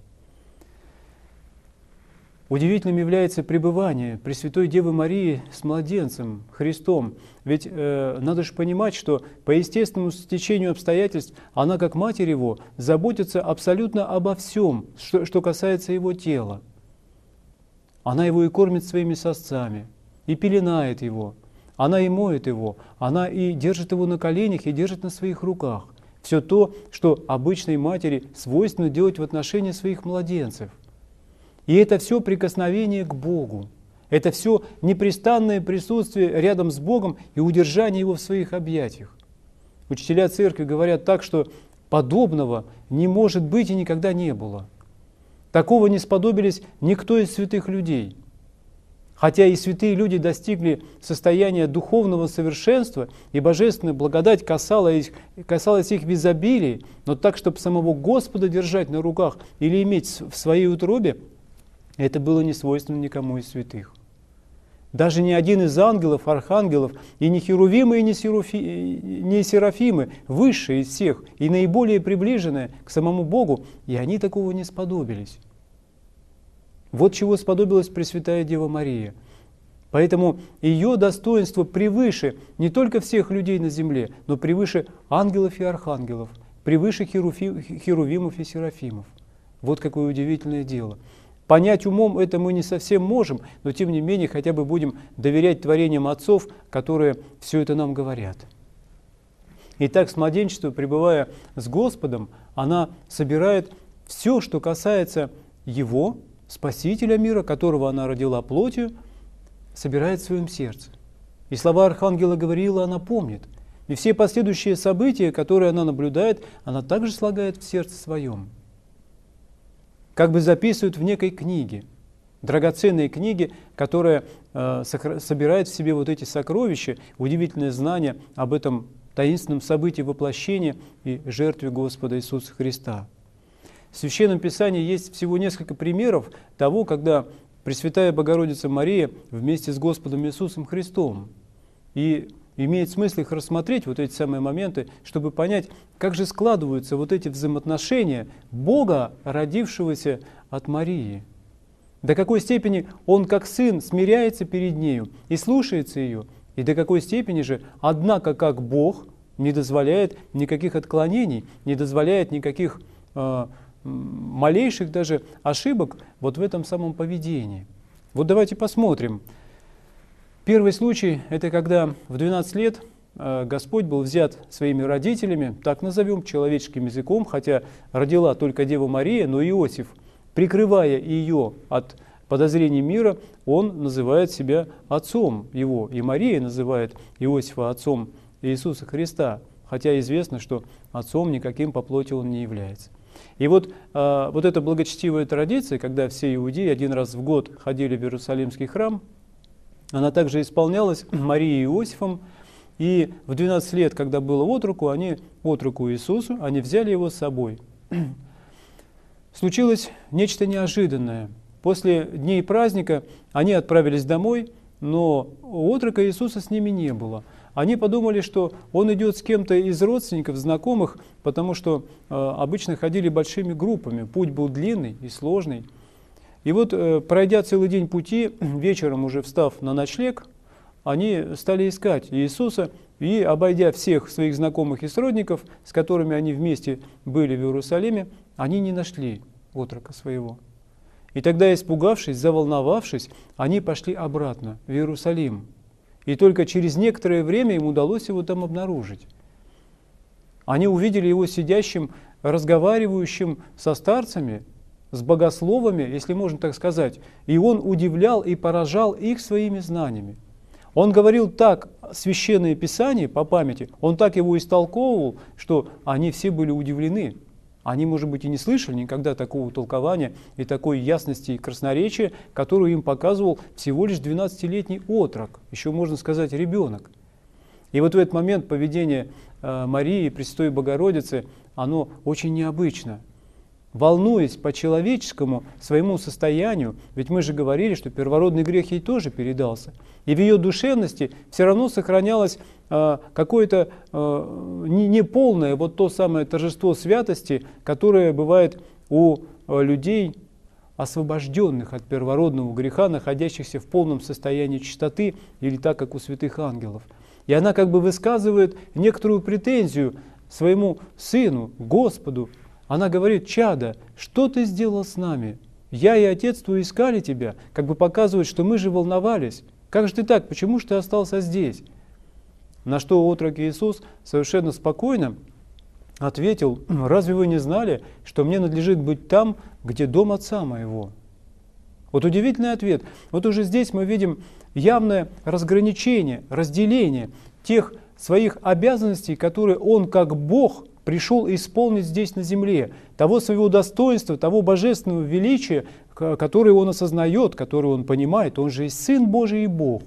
Удивительным является пребывание Пресвятой Девы Марии с младенцем, Христом. Ведь э, надо же понимать, что по естественному стечению обстоятельств она, как Матерь Его, заботится абсолютно обо всем, что, что касается Его тела. Она Его и кормит своими сосцами, и пеленает Его. Она и моет Его, она и держит Его на коленях, и держит на своих руках. Все то, что обычной матери свойственно делать в отношении своих младенцев. И это все прикосновение к Богу. Это все непрестанное присутствие рядом с Богом и удержание Его в своих объятиях. Учителя Церкви говорят так, что подобного не может быть и никогда не было. Такого не сподобились никто из святых людей. Хотя и святые люди достигли состояния духовного совершенства, и божественная благодать касалась их, касалась их в изобилии, но так, чтобы самого Господа держать на руках или иметь в своей утробе, это было не свойственно никому из святых. Даже ни один из ангелов, архангелов, и не херувимы, и не, серафи, не серафимы, высшие из всех, и наиболее приближенные к самому Богу, и они такого не сподобились. Вот чего сподобилась Пресвятая Дева Мария. Поэтому ее достоинство превыше не только всех людей на земле, но превыше ангелов и архангелов, превыше херувимов и серафимов. Вот какое удивительное дело. Понять умом это мы не совсем можем, но тем не менее хотя бы будем доверять творениям отцов, которые все это нам говорят. Итак, с младенчества, пребывая с Господом, она собирает все, что касается Его, Спасителя мира, которого она родила плотью, собирает в своем сердце. И слова архангела Гавриила она помнит. И все последующие события, которые она наблюдает, она также слагает в сердце своем. Как бы записывают в некой книге, драгоценной книге, которая э, собирает в себе вот эти сокровища, удивительные знания об этом таинственном событии воплощения и жертве Господа Иисуса Христа. В Священном Писании есть всего несколько примеров того, когда Пресвятая Богородица Мария вместе с Господом Иисусом Христом. И имеет смысл их рассмотреть, вот эти самые моменты, чтобы понять, как же складываются вот эти взаимоотношения Бога, родившегося от Марии. До какой степени Он, как Сын, смиряется перед нею и слушается ее, и до какой степени же, однако, как Бог, не дозволяет никаких отклонений, не дозволяет никаких э, малейших даже ошибок вот в этом самом поведении. Вот давайте посмотрим. Первый случай – это когда в двенадцать лет Господь был взят своими родителями, так назовем, человеческим языком, хотя родила только Дева Мария, но Иосиф, прикрывая ее от подозрений мира, он называет себя отцом его, и Мария называет Иосифа отцом Иисуса Христа, хотя известно, что отцом никаким по плоти он не является. И вот, э, вот эта благочестивая традиция, когда все иудеи один раз в год ходили в Иерусалимский храм, она также исполнялась Марией и Иосифом, и в двенадцать лет, когда было от руку, они от руку Иисусу, они взяли его с собой. Случилось нечто неожиданное. После дней праздника они отправились домой, но отрока Иисуса с ними не было. Они подумали, что он идет с кем-то из родственников, знакомых, потому что э, обычно ходили большими группами, путь был длинный и сложный. И вот, э, пройдя целый день пути, вечером уже встав на ночлег, они стали искать Иисуса, и, обойдя всех своих знакомых и сродников, с которыми они вместе были в Иерусалиме, они не нашли отрока своего. И тогда, испугавшись, заволновавшись, они пошли обратно в Иерусалим. И только через некоторое время им удалось его там обнаружить. Они увидели его сидящим, разговаривающим со старцами, с богословами, если можно так сказать. И он удивлял и поражал их своими знаниями. Он говорил так священное Писание по памяти, он так его истолковывал, что они все были удивлены. Они, может быть, и не слышали никогда такого толкования и такой ясности и красноречия, которую им показывал всего лишь двенадцатилетний отрок, еще можно сказать ребенок. И вот в этот момент поведение э, Марии, Пресвятой Богородицы, оно очень необычно. Волнуясь по человеческому своему состоянию, ведь мы же говорили, что первородный грех ей тоже передался, и в ее душевности все равно сохранялось э, какое-то э, неполное вот то самое торжество святости, которое бывает у э, людей, освобожденных от первородного греха, находящихся в полном состоянии чистоты, или так, как у святых ангелов. И она как бы высказывает некоторую претензию своему сыну, Господу. Она говорит: «Чадо, что ты сделал с нами? Я и отец твой искали тебя», как бы показывает, что мы же волновались. Как же ты так? Почему же ты остался здесь? На что отрок Иисус совершенно спокойно ответил: «Разве вы не знали, что мне надлежит быть там, где дом отца моего?» Вот удивительный ответ. Вот уже здесь мы видим явное разграничение, разделение тех своих обязанностей, которые он как Бог пришел исполнить здесь на земле, того своего достоинства, того божественного величия, которое он осознает, которое он понимает. Он же есть Сын Божий и Бог.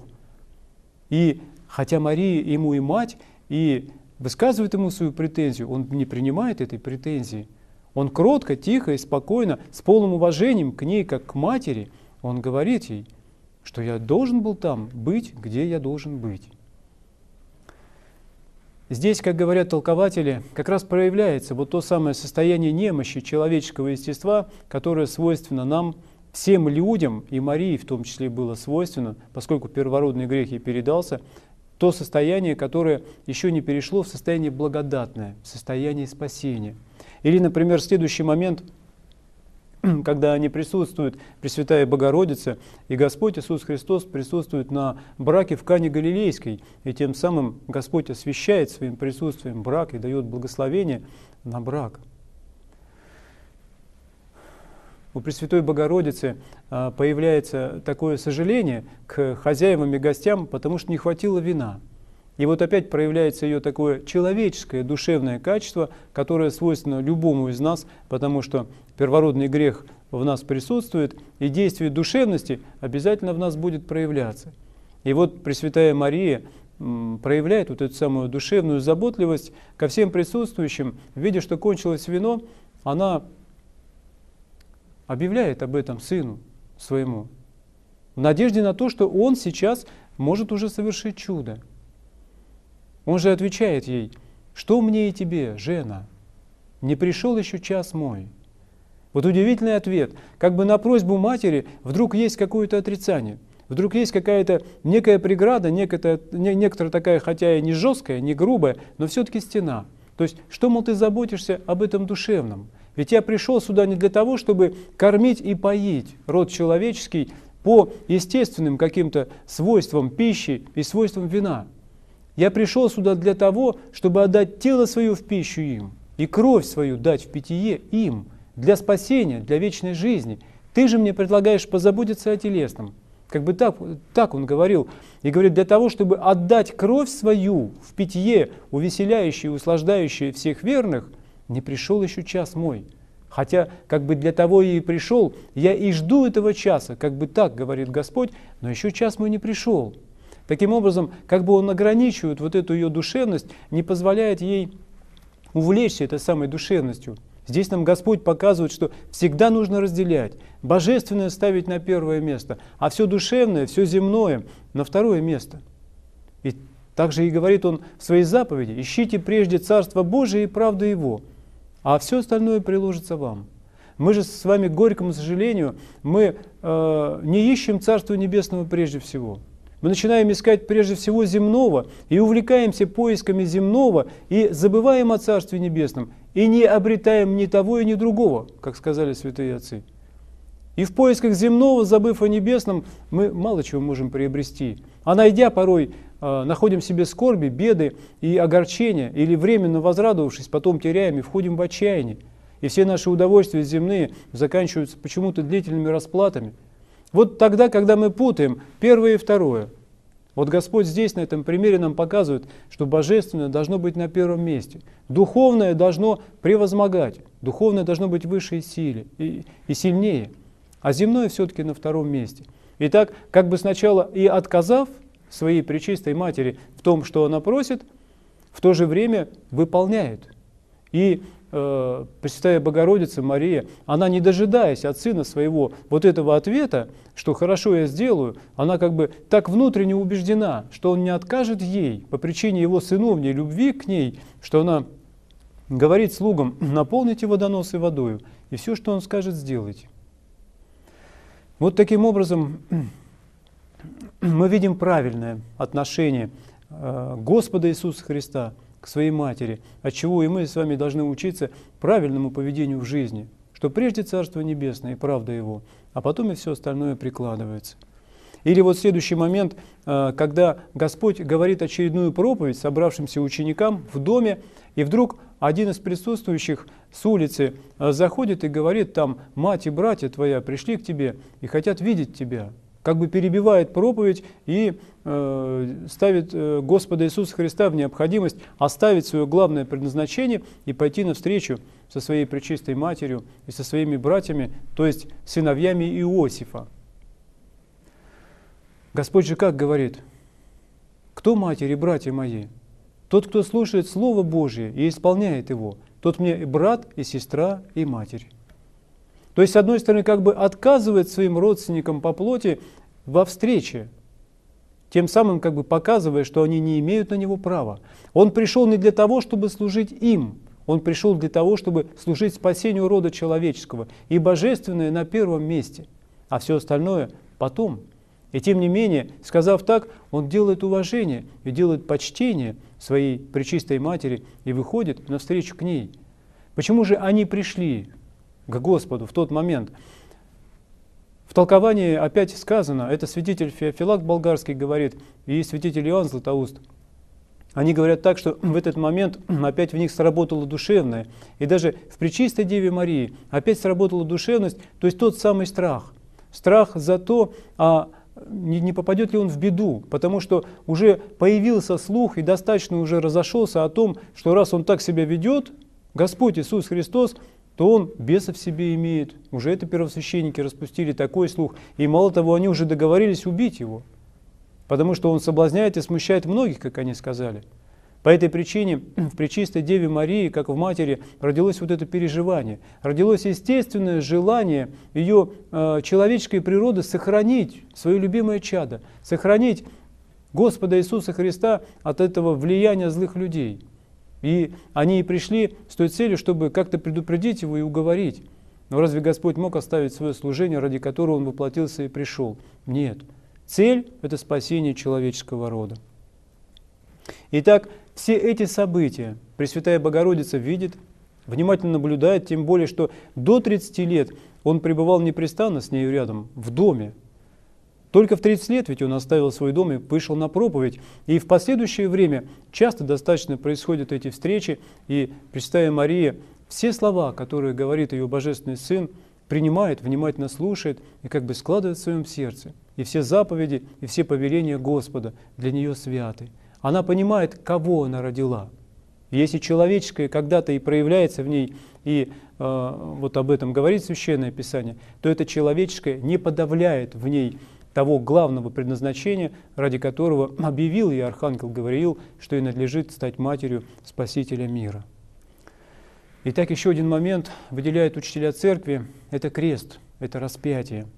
И хотя Мария ему и мать, и высказывает ему свою претензию, он не принимает этой претензии. Он кротко, тихо и спокойно, с полным уважением к ней, как к матери, он говорит ей, что я должен был там быть, где я должен быть. Здесь, как говорят толкователи, как раз проявляется вот то самое состояние немощи человеческого естества, которое свойственно нам, всем людям, и Марии в том числе было свойственно, поскольку первородный грех ей передался, то состояние, которое еще не перешло в состояние благодатное, в состояние спасения. Или, например, следующий момент, когда они присутствуют, Пресвятая Богородица, и Господь Иисус Христос присутствует на браке в Кане Галилейской, и тем самым Господь освящает своим присутствием брак и дает благословение на брак. У Пресвятой Богородицы появляется такое сожаление к хозяевам и гостям, потому что не хватило вина. И вот опять проявляется ее такое человеческое, душевное качество, которое свойственно любому из нас, потому что первородный грех в нас присутствует, и действие душевности обязательно в нас будет проявляться. И вот Пресвятая Мария проявляет вот эту самую душевную заботливость ко всем присутствующим, видя, что кончилось вино, она объявляет об этом сыну своему, в надежде на то, что он сейчас может уже совершить чудо. Он же отвечает ей: «Что мне и тебе, жена? Не пришел еще час мой». Вот удивительный ответ. Как бы на просьбу матери вдруг есть какое-то отрицание, вдруг есть какая-то некая преграда, некая, некоторая такая, хотя и не жесткая, не грубая, но все-таки стена. То есть, что, мол, ты заботишься об этом душевном? Ведь я пришел сюда не для того, чтобы кормить и поить род человеческий по естественным каким-то свойствам пищи и свойствам вина. Я пришел сюда для того, чтобы отдать тело свое в пищу им, и кровь свою дать в питье им, для спасения, для вечной жизни. Ты же мне предлагаешь позаботиться о телесном. Как бы так, так он говорил. И говорит, для того, чтобы отдать кровь свою в питье, увеселяющее и услаждающее всех верных, не пришел еще час мой. Хотя как бы для того и пришел, я и жду этого часа, как бы так говорит Господь, но еще час мой не пришел. Таким образом, как бы он ограничивает вот эту ее душевность, не позволяет ей увлечься этой самой душевностью. Здесь нам Господь показывает, что всегда нужно разделять. Божественное ставить на первое место, а все душевное, все земное на второе место. И также и говорит он в своей заповеди: «Ищите прежде Царство Божие и правду Его, а все остальное приложится вам». Мы же с вами, к горькому сожалению, мы э, не ищем Царства Небесного прежде всего. Мы начинаем искать прежде всего земного и увлекаемся поисками земного и забываем о Царстве Небесном. и не обретаем ни того и ни другого, как сказали святые отцы. И в поисках земного, забыв о небесном, мы мало чего можем приобрести. А найдя порой, э, находим себе скорби, беды и огорчения, или временно возрадовавшись, потом теряем и входим в отчаяние. И все наши удовольствия земные заканчиваются почему-то длительными расплатами. Вот тогда, когда мы путаем первое и второе, вот Господь здесь на этом примере нам показывает, что божественное должно быть на первом месте. Духовное должно превозмогать, духовное должно быть выше силы и, и сильнее, а земное все-таки на втором месте. Итак, как бы сначала и отказав своей Пречистой Матери в том, что она просит, в то же время выполняет. И э, Пресвятая Богородица Мария, она, не дожидаясь от Сына Своего вот этого ответа, что хорошо я сделаю, она как бы так внутренне убеждена, что Он не откажет ей по причине Его сыновней любви к ней, что она говорит слугам: наполните водоносы водою, и все, что Он скажет, сделайте. Вот таким образом мы видим правильное отношение Господа Иисуса Христа к Своей Матери, от чего и мы с вами должны учиться правильному поведению в жизни, что прежде Царство Небесное и правда Его, а потом и все остальное прикладывается. Или вот следующий момент, когда Господь говорит очередную проповедь собравшимся ученикам в доме, и вдруг один из присутствующих с улицы заходит и говорит там: «Мать и братья твоя пришли к тебе и хотят видеть тебя». Как бы перебивает проповедь и э, ставит э, Господа Иисуса Христа в необходимость оставить свое главное предназначение и пойти навстречу со своей Пречистой Матерью и со своими братьями, то есть сыновьями Иосифа. Господь же как говорит: «Кто матери, братья мои? Тот, кто слушает Слово Божие и исполняет его, тот мне и брат, и сестра, и матерь». То есть, с одной стороны, как бы отказывает своим родственникам по плоти во встрече, тем самым как бы показывая, что они не имеют на него права. Он пришел не для того, чтобы служить им, он пришел для того, чтобы служить спасению рода человеческого, и божественное на первом месте, а все остальное потом. И тем не менее, сказав так, он делает уважение и делает почтение своей Пречистой Матери и выходит навстречу к ней. Почему же они пришли к Господу в тот момент? В толковании опять сказано, это святитель Феофилакт Болгарский говорит, и святитель Иоанн Златоуст. Они говорят так, что в этот момент опять в них сработало душевное. И даже в Пречистой Деве Марии опять сработала душевность, то есть тот самый страх. Страх за то, а не, не попадет ли он в беду, потому что уже появился слух и достаточно уже разошелся о том, что раз он так себя ведет, Господь Иисус Христос, то он бесов в себе имеет. Уже это первосвященники распустили такой слух. И мало того, они уже договорились убить его, потому что он соблазняет и смущает многих, как они сказали. По этой причине в Пречистой Деве Марии, как в Матери, родилось вот это переживание. Родилось естественное желание ее э, человеческой природы сохранить свое любимое чадо, сохранить Господа Иисуса Христа от этого влияния злых людей. И они и пришли с той целью, чтобы как-то предупредить его и уговорить. Но разве Господь мог оставить свое служение, ради которого Он воплотился и пришел? Нет. Цель – это спасение человеческого рода. Итак, все эти события Пресвятая Богородица видит, внимательно наблюдает, тем более, что до тридцати лет Он пребывал непрестанно с нею рядом, в доме. Только в тридцать лет ведь он оставил свой дом и вышел на проповедь. И в последующее время часто достаточно происходят эти встречи, и Пресвятая Мария все слова, которые говорит ее Божественный Сын, принимает, внимательно слушает и как бы складывает в своем сердце. И все заповеди, и все повеления Господа для нее святы. Она понимает, кого она родила. И если человеческое когда-то и проявляется в ней, и э, вот об этом говорит Священное Писание, то это человеческое не подавляет в ней того главного предназначения, ради которого объявил ей архангел Гавриил, что ей надлежит стать матерью Спасителя мира. Итак, еще один момент выделяют учителя церкви – это крест, это распятие.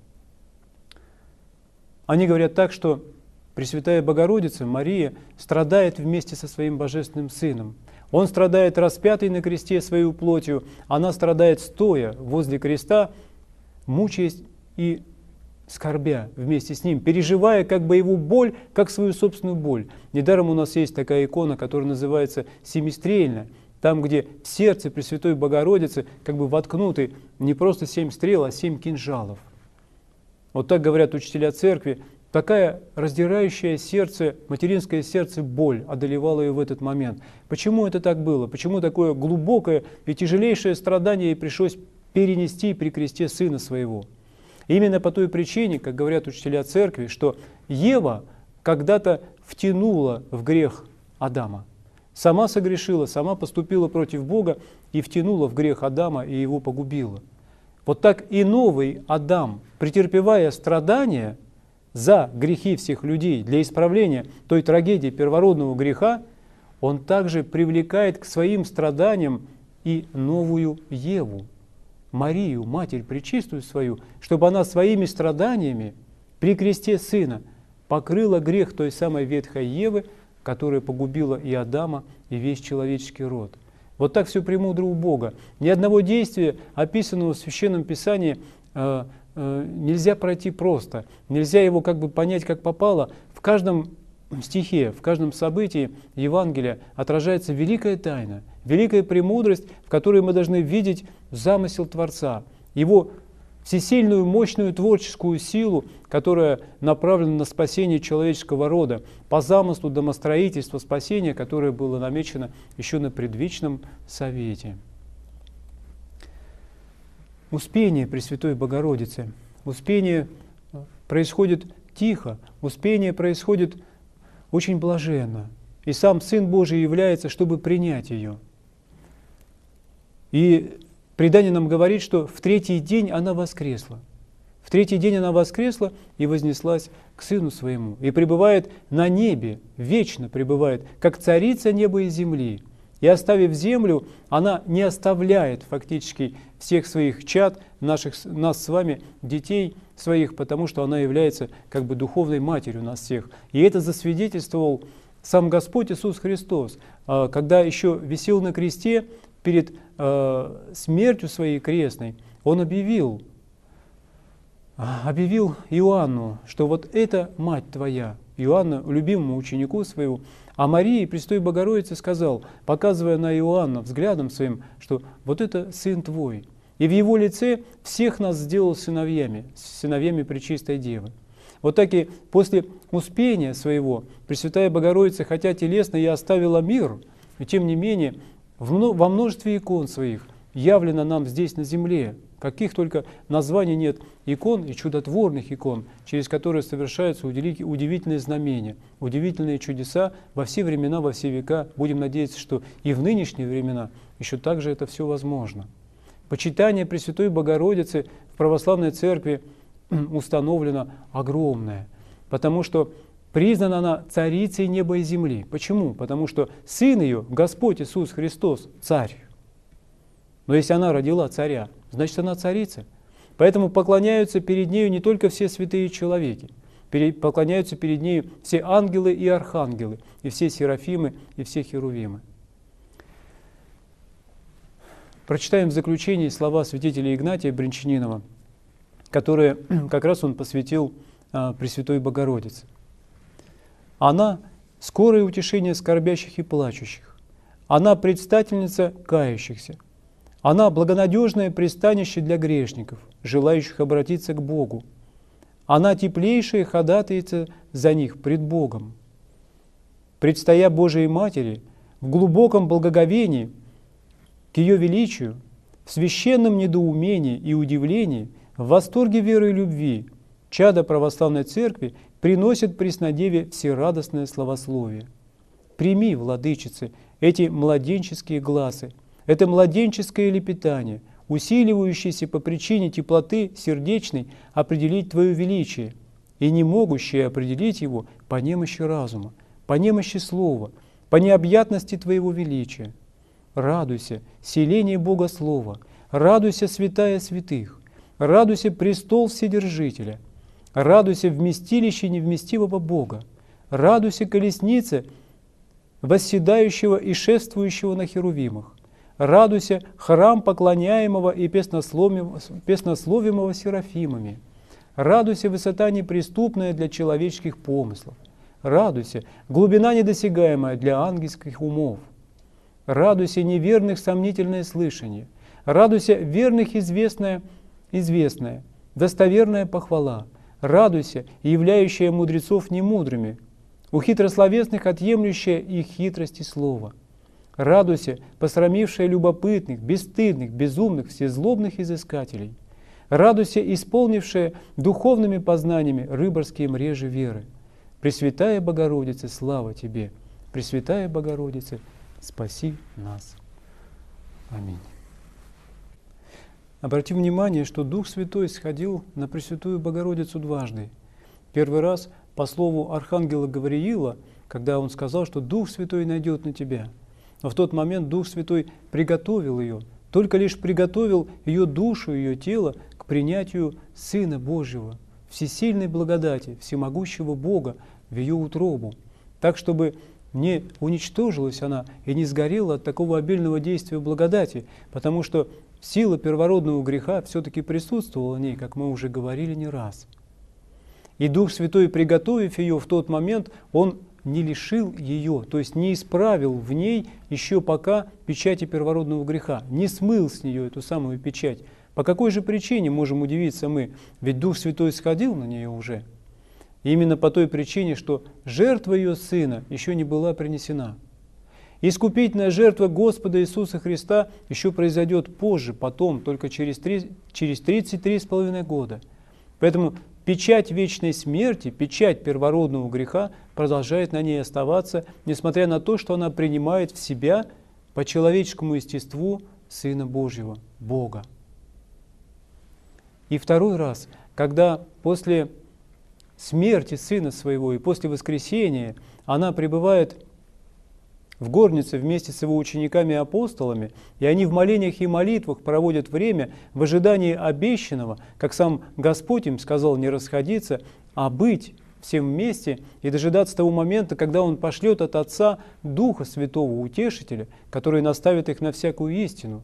Они говорят так, что Пресвятая Богородица, Мария, страдает вместе со своим Божественным Сыном. Он страдает распятый на кресте своей плотью, она страдает стоя возле креста, мучаясь и скорбя вместе с ним, переживая как бы его боль, как свою собственную боль. Недаром у нас есть такая икона, которая называется семистрельная, там, где в сердце Пресвятой Богородицы как бы воткнуты не просто семь стрел, а семь кинжалов. Вот так говорят учителя церкви. Такая раздирающая сердце, материнское сердце боль одолевала ее в этот момент. Почему это так было? Почему такое глубокое и тяжелейшее страдание ей пришлось перенести при кресте сына своего? Именно по той причине, как говорят учителя церкви, что Ева когда-то втянула в грех Адама. Сама согрешила, сама поступила против Бога и втянула в грех Адама и его погубила. Вот так и новый Адам, претерпевая страдания за грехи всех людей, для исправления той трагедии первородного греха, он также привлекает к своим страданиям и новую Еву, Марию, Матерь Пречистую свою, чтобы она своими страданиями при кресте Сына покрыла грех той самой ветхой Евы, которая погубила и Адама, и весь человеческий род. Вот так все премудро у Бога. Ни одного действия, описанного в Священном Писании, э, э, нельзя пройти просто. Нельзя его как бы понять, как попало. В каждом стихе, в каждом событии Евангелия отражается великая тайна, великая премудрость, в которой мы должны видеть замысел Творца, его всесильную, мощную творческую силу, которая направлена на спасение человеческого рода, по замыслу домостроительства спасения, которое было намечено еще на предвечном совете. Успение Пресвятой Богородицы. Успение происходит тихо, успение происходит очень блаженно. И сам Сын Божий является, чтобы принять ее. И предание нам говорит, что в третий день она воскресла. В третий день она воскресла и вознеслась к Сыну Своему. И пребывает на небе, вечно пребывает, как царица неба и земли. И оставив землю, она не оставляет фактически всех своих чад, наших, нас с вами, детей своих, потому что она является как бы духовной матерью нас всех. И это засвидетельствовал сам Господь Иисус Христос, когда еще висел на кресте перед смертью своей крестной, Он объявил, объявил Иоанну, что вот это мать твоя, Иоанна, любимому ученику своему, а Марии, Престой Богородице, сказал, показывая на Иоанна взглядом своим, что вот это Сын твой. И в его лице всех нас сделал сыновьями, сыновьями Пречистой Девы. Вот так и после успения своего Пресвятая Богородица, хотя телесно и оставила мир, но тем не менее во множестве икон своих явлено нам здесь на земле, каких только названий нет икон и чудотворных икон, через которые совершаются удивительные знамения, удивительные чудеса во все времена, во все века. Будем надеяться, что и в нынешние времена еще также это все возможно. Почитание Пресвятой Богородицы в православной церкви установлено огромное, потому что признана она царицей неба и земли. Почему? Потому что Сын ее, Господь Иисус Христос, царь. Но если она родила царя, значит она царица. Поэтому поклоняются перед нею не только все святые человеки, поклоняются перед нею все ангелы и архангелы, и все серафимы, и все херувимы. Прочитаем в заключении слова святителя Игнатия Брянчанинова, которые как раз он посвятил а, Пресвятой Богородице. Она – скорое утешение скорбящих и плачущих. Она – предстательница кающихся. Она – благонадежное пристанище для грешников, желающих обратиться к Богу. Она – теплейшая ходатайца за них пред Богом. Предстоя Божией Матери, в глубоком благоговении к ее величию, в священном недоумении и удивлении, в восторге веры и любви, чада православной церкви приносит Преснодеве всерадостное славословие. Прими, владычицы, эти младенческие гласы, это младенческое лепетание, усиливающееся по причине теплоты сердечной определить Твое величие и не могущее определить его по немощи разума, по немощи слова, по необъятности Твоего величия. Радуйся, селение Бога Слова, радуйся, святая святых, радуйся, престол Вседержителя, радуйся, вместилище невместимого Бога, радуйся, колесница, восседающего и шествующего на херувимах, радуйся, храм поклоняемого и песнословимого серафимами, радуйся, высота неприступная для человеческих помыслов, радуйся, глубина недосягаемая для ангельских умов, радуйся неверных сомнительное слышание, радуйся верных известное известное, достоверная похвала, радуйся, являющая мудрецов немудрыми, у хитрословесных отъемлющая их хитрости слова. Радуйся, посрамившая любопытных, бесстыдных, безумных, всезлобных изыскателей. Радуйся, исполнившая духовными познаниями рыборские мрежи веры. Пресвятая Богородица, слава Тебе! Пресвятая Богородица, спаси нас. Аминь. Обратим внимание, что Дух Святой сходил на Пресвятую Богородицу дважды. Первый раз по слову архангела Гавриила, когда он сказал, что Дух Святой найдет на тебя. Но в тот момент Дух Святой приготовил ее, только лишь приготовил ее душу, ее тело к принятию Сына Божьего, всесильной благодати, всемогущего Бога в ее утробу, так, чтобы не уничтожилась она и не сгорела от такого обильного действия благодати, потому что сила первородного греха все-таки присутствовала в ней, как мы уже говорили не раз. И Дух Святой, приготовив ее в тот момент, Он не лишил ее, то есть не исправил в ней еще пока печати первородного греха, не смыл с нее эту самую печать. По какой же причине, можем удивиться мы, ведь Дух Святой сходил на нее уже. И именно по той причине, что жертва ее Сына еще не была принесена. Искупительная жертва Господа Иисуса Христа еще произойдет позже, потом, только через, три, через тридцать три с половиной года. Поэтому печать вечной смерти, печать первородного греха продолжает на ней оставаться, несмотря на то, что она принимает в себя по человеческому естеству Сына Божьего, Бога. И второй раз, когда после смерти Сына Своего и после воскресения она пребывает в горнице вместе с его учениками и апостолами, и они в молениях и молитвах проводят время в ожидании обещанного, как сам Господь им сказал не расходиться, а быть всем вместе и дожидаться того момента, когда Он пошлет от Отца Духа Святого, Утешителя, который наставит их на всякую истину.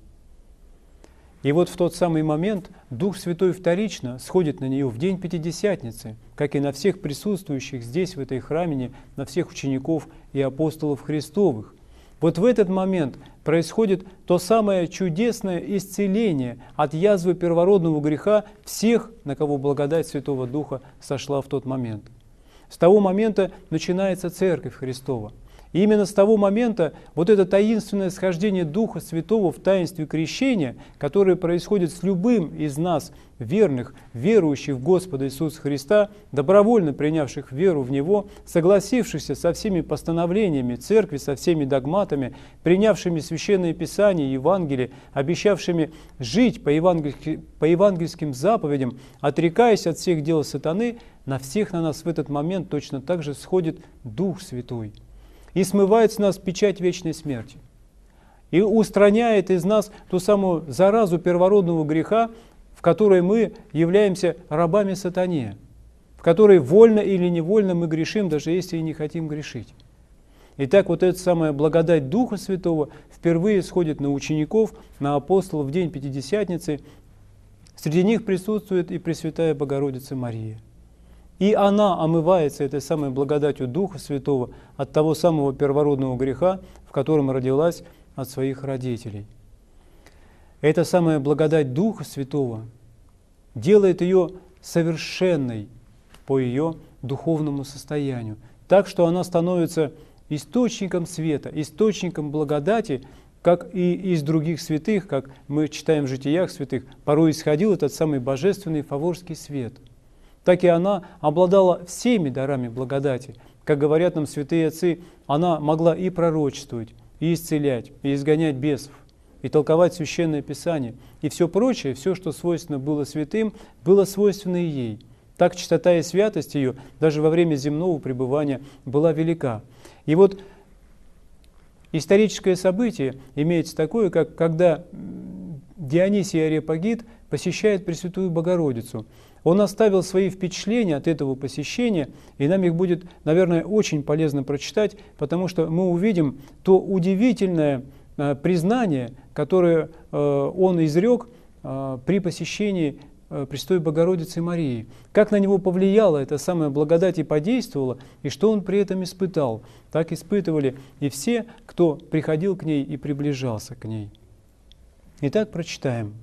И вот в тот самый момент Дух Святой вторично сходит на нее в день Пятидесятницы, как и на всех присутствующих здесь, в этой храмине, на всех учеников и апостолов Христовых. Вот в этот момент происходит то самое чудесное исцеление от язвы первородного греха всех, на кого благодать Святого Духа сошла в тот момент. С того момента начинается Церковь Христова. И именно с того момента вот это таинственное схождение Духа Святого в таинстве крещения, которое происходит с любым из нас, верных, верующих в Господа Иисуса Христа, добровольно принявших веру в Него, согласившихся со всеми постановлениями Церкви, со всеми догматами, принявшими Священное Писание и Евангелие, обещавшими жить по, евангель... по евангельским заповедям, отрекаясь от всех дел сатаны, на всех на нас в этот момент точно так же сходит Дух Святой. И смывает с нас печать вечной смерти. И устраняет из нас ту самую заразу первородного греха, в которой мы являемся рабами сатане, в которой вольно или невольно мы грешим, даже если и не хотим грешить. Итак, вот эта самая благодать Духа Святого впервые сходит на учеников, на апостолов в день Пятидесятницы. Среди них присутствует и Пресвятая Богородица Мария. И она омывается этой самой благодатью Духа Святого от того самого первородного греха, в котором родилась от своих родителей. Эта самая благодать Духа Святого делает ее совершенной по ее духовному состоянию, так что она становится источником света, источником благодати, как и из других святых, как мы читаем в житиях святых, порой исходил этот самый божественный фаворский свет. Так и она обладала всеми дарами благодати. Как говорят нам святые отцы, она могла и пророчествовать, и исцелять, и изгонять бесов, и толковать Священное Писание. И все прочее, все, что свойственно было святым, было свойственно и ей. Так чистота и святость ее даже во время земного пребывания была велика. И вот историческое событие имеется такое, как когда Дионисий Ареопагит посещает Пресвятую Богородицу. Он оставил свои впечатления от этого посещения, и нам их будет, наверное, очень полезно прочитать, потому что мы увидим то удивительное признание, которое он изрек при посещении Пресвятой Богородицы Марии. Как на него повлияла эта самая благодать и подействовала, и что он при этом испытал. Так испытывали и все, кто приходил к ней и приближался к ней. Итак, прочитаем.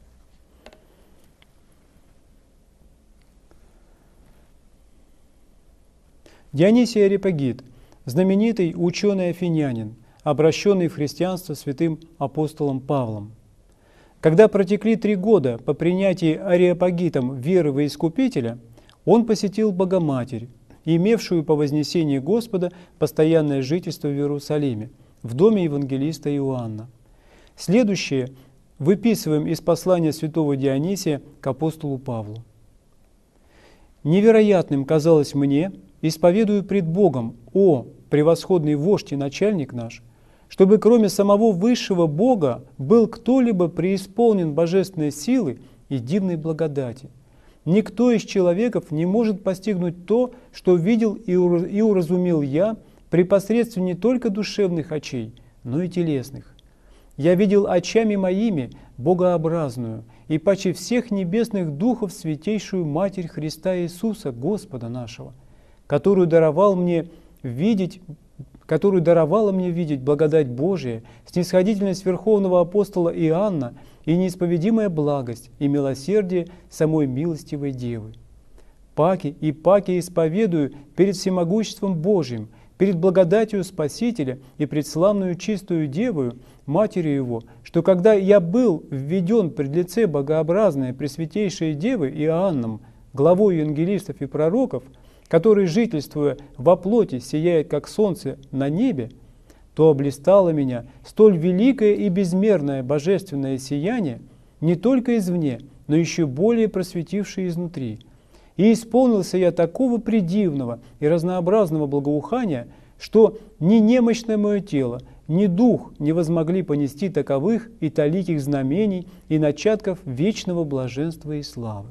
Дионисий Ареопагит, знаменитый ученый-афинянин, обращенный в христианство святым апостолом Павлом. Когда протекли три года по принятии Ареопагитом веры во Искупителя, он посетил Богоматерь, имевшую по вознесении Господа постоянное жительство в Иерусалиме, в доме евангелиста Иоанна. Следующее выписываем из послания святого Дионисия к апостолу Павлу. «Невероятным казалось мне, исповедую пред Богом, о превосходный вождь и начальник наш, чтобы кроме самого высшего Бога был кто-либо преисполнен божественной силы и дивной благодати. Никто из человеков не может постигнуть то, что видел и уразумел я при посредстве не только душевных очей, но и телесных. Я видел очами моими богообразную и паче всех небесных духов святейшую Матерь Христа Иисуса, Господа нашего, которую даровал мне видеть которую даровала мне видеть благодать Божия, снисходительность верховного апостола Иоанна и неисповедимая благость и милосердие самой милостивой Девы. Паки и паки исповедую перед всемогуществом Божиим, перед благодатью Спасителя и пред славную чистую Девою, Матерью Его, что когда я был введен пред лице богообразной Пресвятейшей Девы Иоанном, главой евангелистов и пророков, который, жительствуя во плоти, сияет, как солнце на небе, то облистало меня столь великое и безмерное божественное сияние, не только извне, но еще более просветившее изнутри. И исполнился я такого предивного и разнообразного благоухания, что ни немощное мое тело, ни дух не возмогли понести таковых и таликих знамений и начатков вечного блаженства и славы.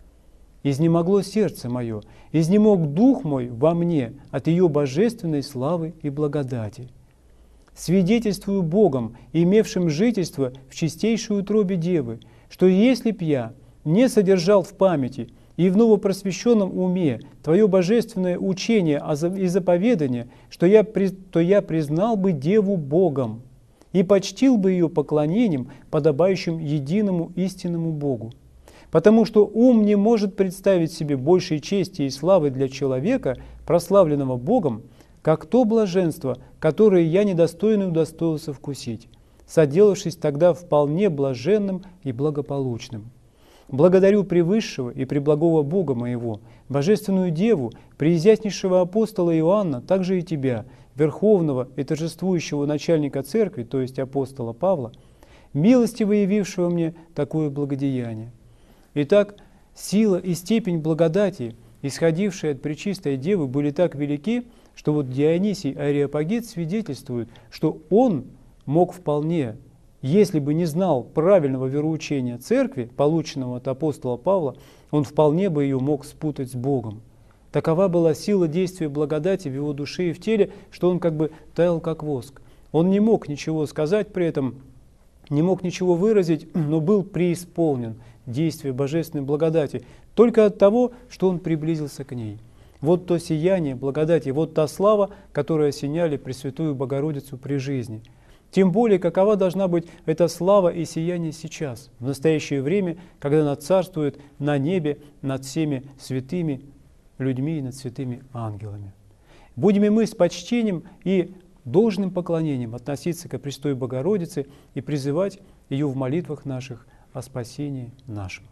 Изнемогло сердце мое, изнемог дух мой во мне от ее божественной славы и благодати. Свидетельствую Богом, имевшим жительство в чистейшей утробе Девы, что если б я не содержал в памяти и в новопросвященном уме Твое божественное учение и заповедание, что я, то я признал бы Деву Богом и почтил бы ее поклонением, подобающим единому истинному Богу. Потому что ум не может представить себе большей чести и славы для человека, прославленного Богом, как то блаженство, которое я недостойно удостоился вкусить, соделавшись тогда вполне блаженным и благополучным. Благодарю превысшего и преблагого Бога моего, Божественную Деву, преизяснейшего апостола Иоанна, также и тебя, верховного и торжествующего начальника церкви, то есть апостола Павла, милостиво явившего мне такое благодеяние. Итак, сила и степень благодати, исходившие от Пречистой Девы, были так велики, что вот Дионисий Ареопагит свидетельствует, что он мог вполне, если бы не знал правильного вероучения церкви, полученного от апостола Павла, он вполне бы ее мог спутать с Богом. Такова была сила действия благодати в его душе и в теле, что он как бы таял как воск. Он не мог ничего сказать при этом, не мог ничего выразить, но был преисполнен действия божественной благодати только от того, что он приблизился к ней. Вот то сияние благодати, вот та слава, которая осеняли Пресвятую Богородицу при жизни. Тем более, какова должна быть эта слава и сияние сейчас, в настоящее время, когда она царствует на небе над всеми святыми людьми и над святыми ангелами. Будем и мы с почтением и должным поклонением относиться к Пресвятой Богородице и призывать ее в молитвах наших о спасении нашем.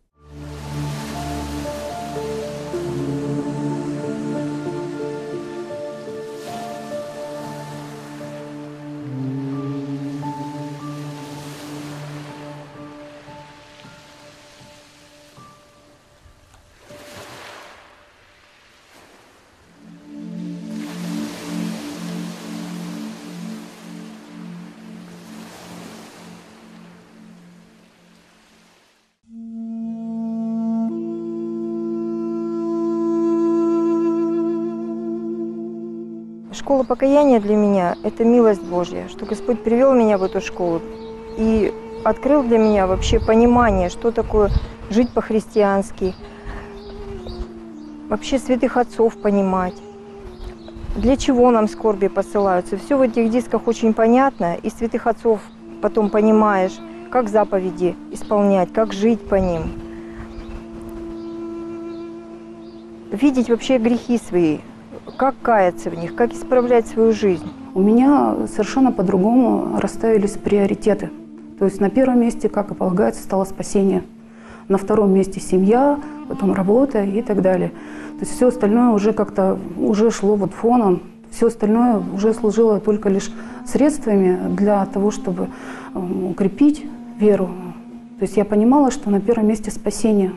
Школа покаяния для меня – это милость Божья, что Господь привел меня в эту школу и открыл для меня вообще понимание, что такое жить по-христиански, вообще святых отцов понимать. Для чего нам скорби посылаются? Все в этих дисках очень понятно, и святых отцов потом понимаешь, как заповеди исполнять, как жить по ним. Видеть вообще грехи свои, как каяться в них, как исправлять свою жизнь. У меня совершенно по-другому расставились приоритеты. То есть на первом месте, как и полагается, стало спасение. На втором месте семья, потом работа и так далее. То есть все остальное уже как-то уже шло вот фоном. Все остальное уже служило только лишь средствами для того, чтобы укрепить веру. То есть я понимала, что на первом месте спасение.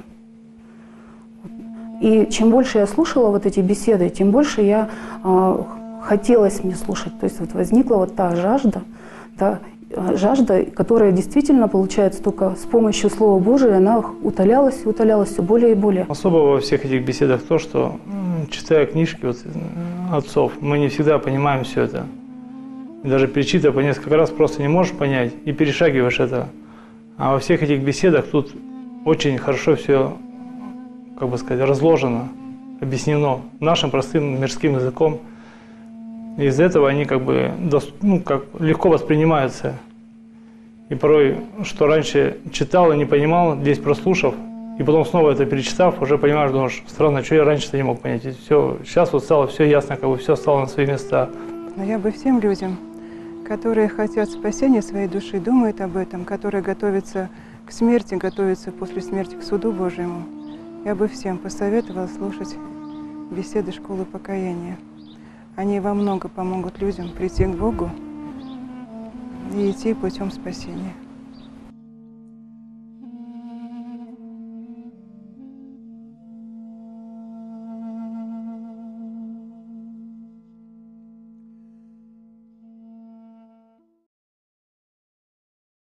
И чем больше я слушала вот эти беседы, тем больше я э, хотелось мне слушать. То есть вот возникла вот та жажда, та жажда, которая действительно получается только с помощью Слова Божия, она утолялась и утолялась все более и более. Особо во всех этих беседах то, что, читая книжки вот, отцов, мы не всегда понимаем все это. И даже перечитывая по несколько раз, просто не можешь понять и перешагиваешь это. А во всех этих беседах тут очень хорошо все, как бы сказать, разложено, объяснено нашим простым мирским языком. И из-за этого они как бы ну, как легко воспринимаются. И порой, что раньше читал и не понимал, здесь прослушав, и потом снова это перечитав, уже понимаешь, думаешь, странно, что я раньше-то не мог понять. И все, сейчас вот стало все ясно, как бы все стало на свои места. Но я бы всем людям, которые хотят спасения своей души, думают об этом, которые готовятся к смерти, готовятся после смерти к суду Божьему, я бы всем посоветовала слушать беседы школы покаяния. Они во много помогут людям прийти к Богу и идти путем спасения.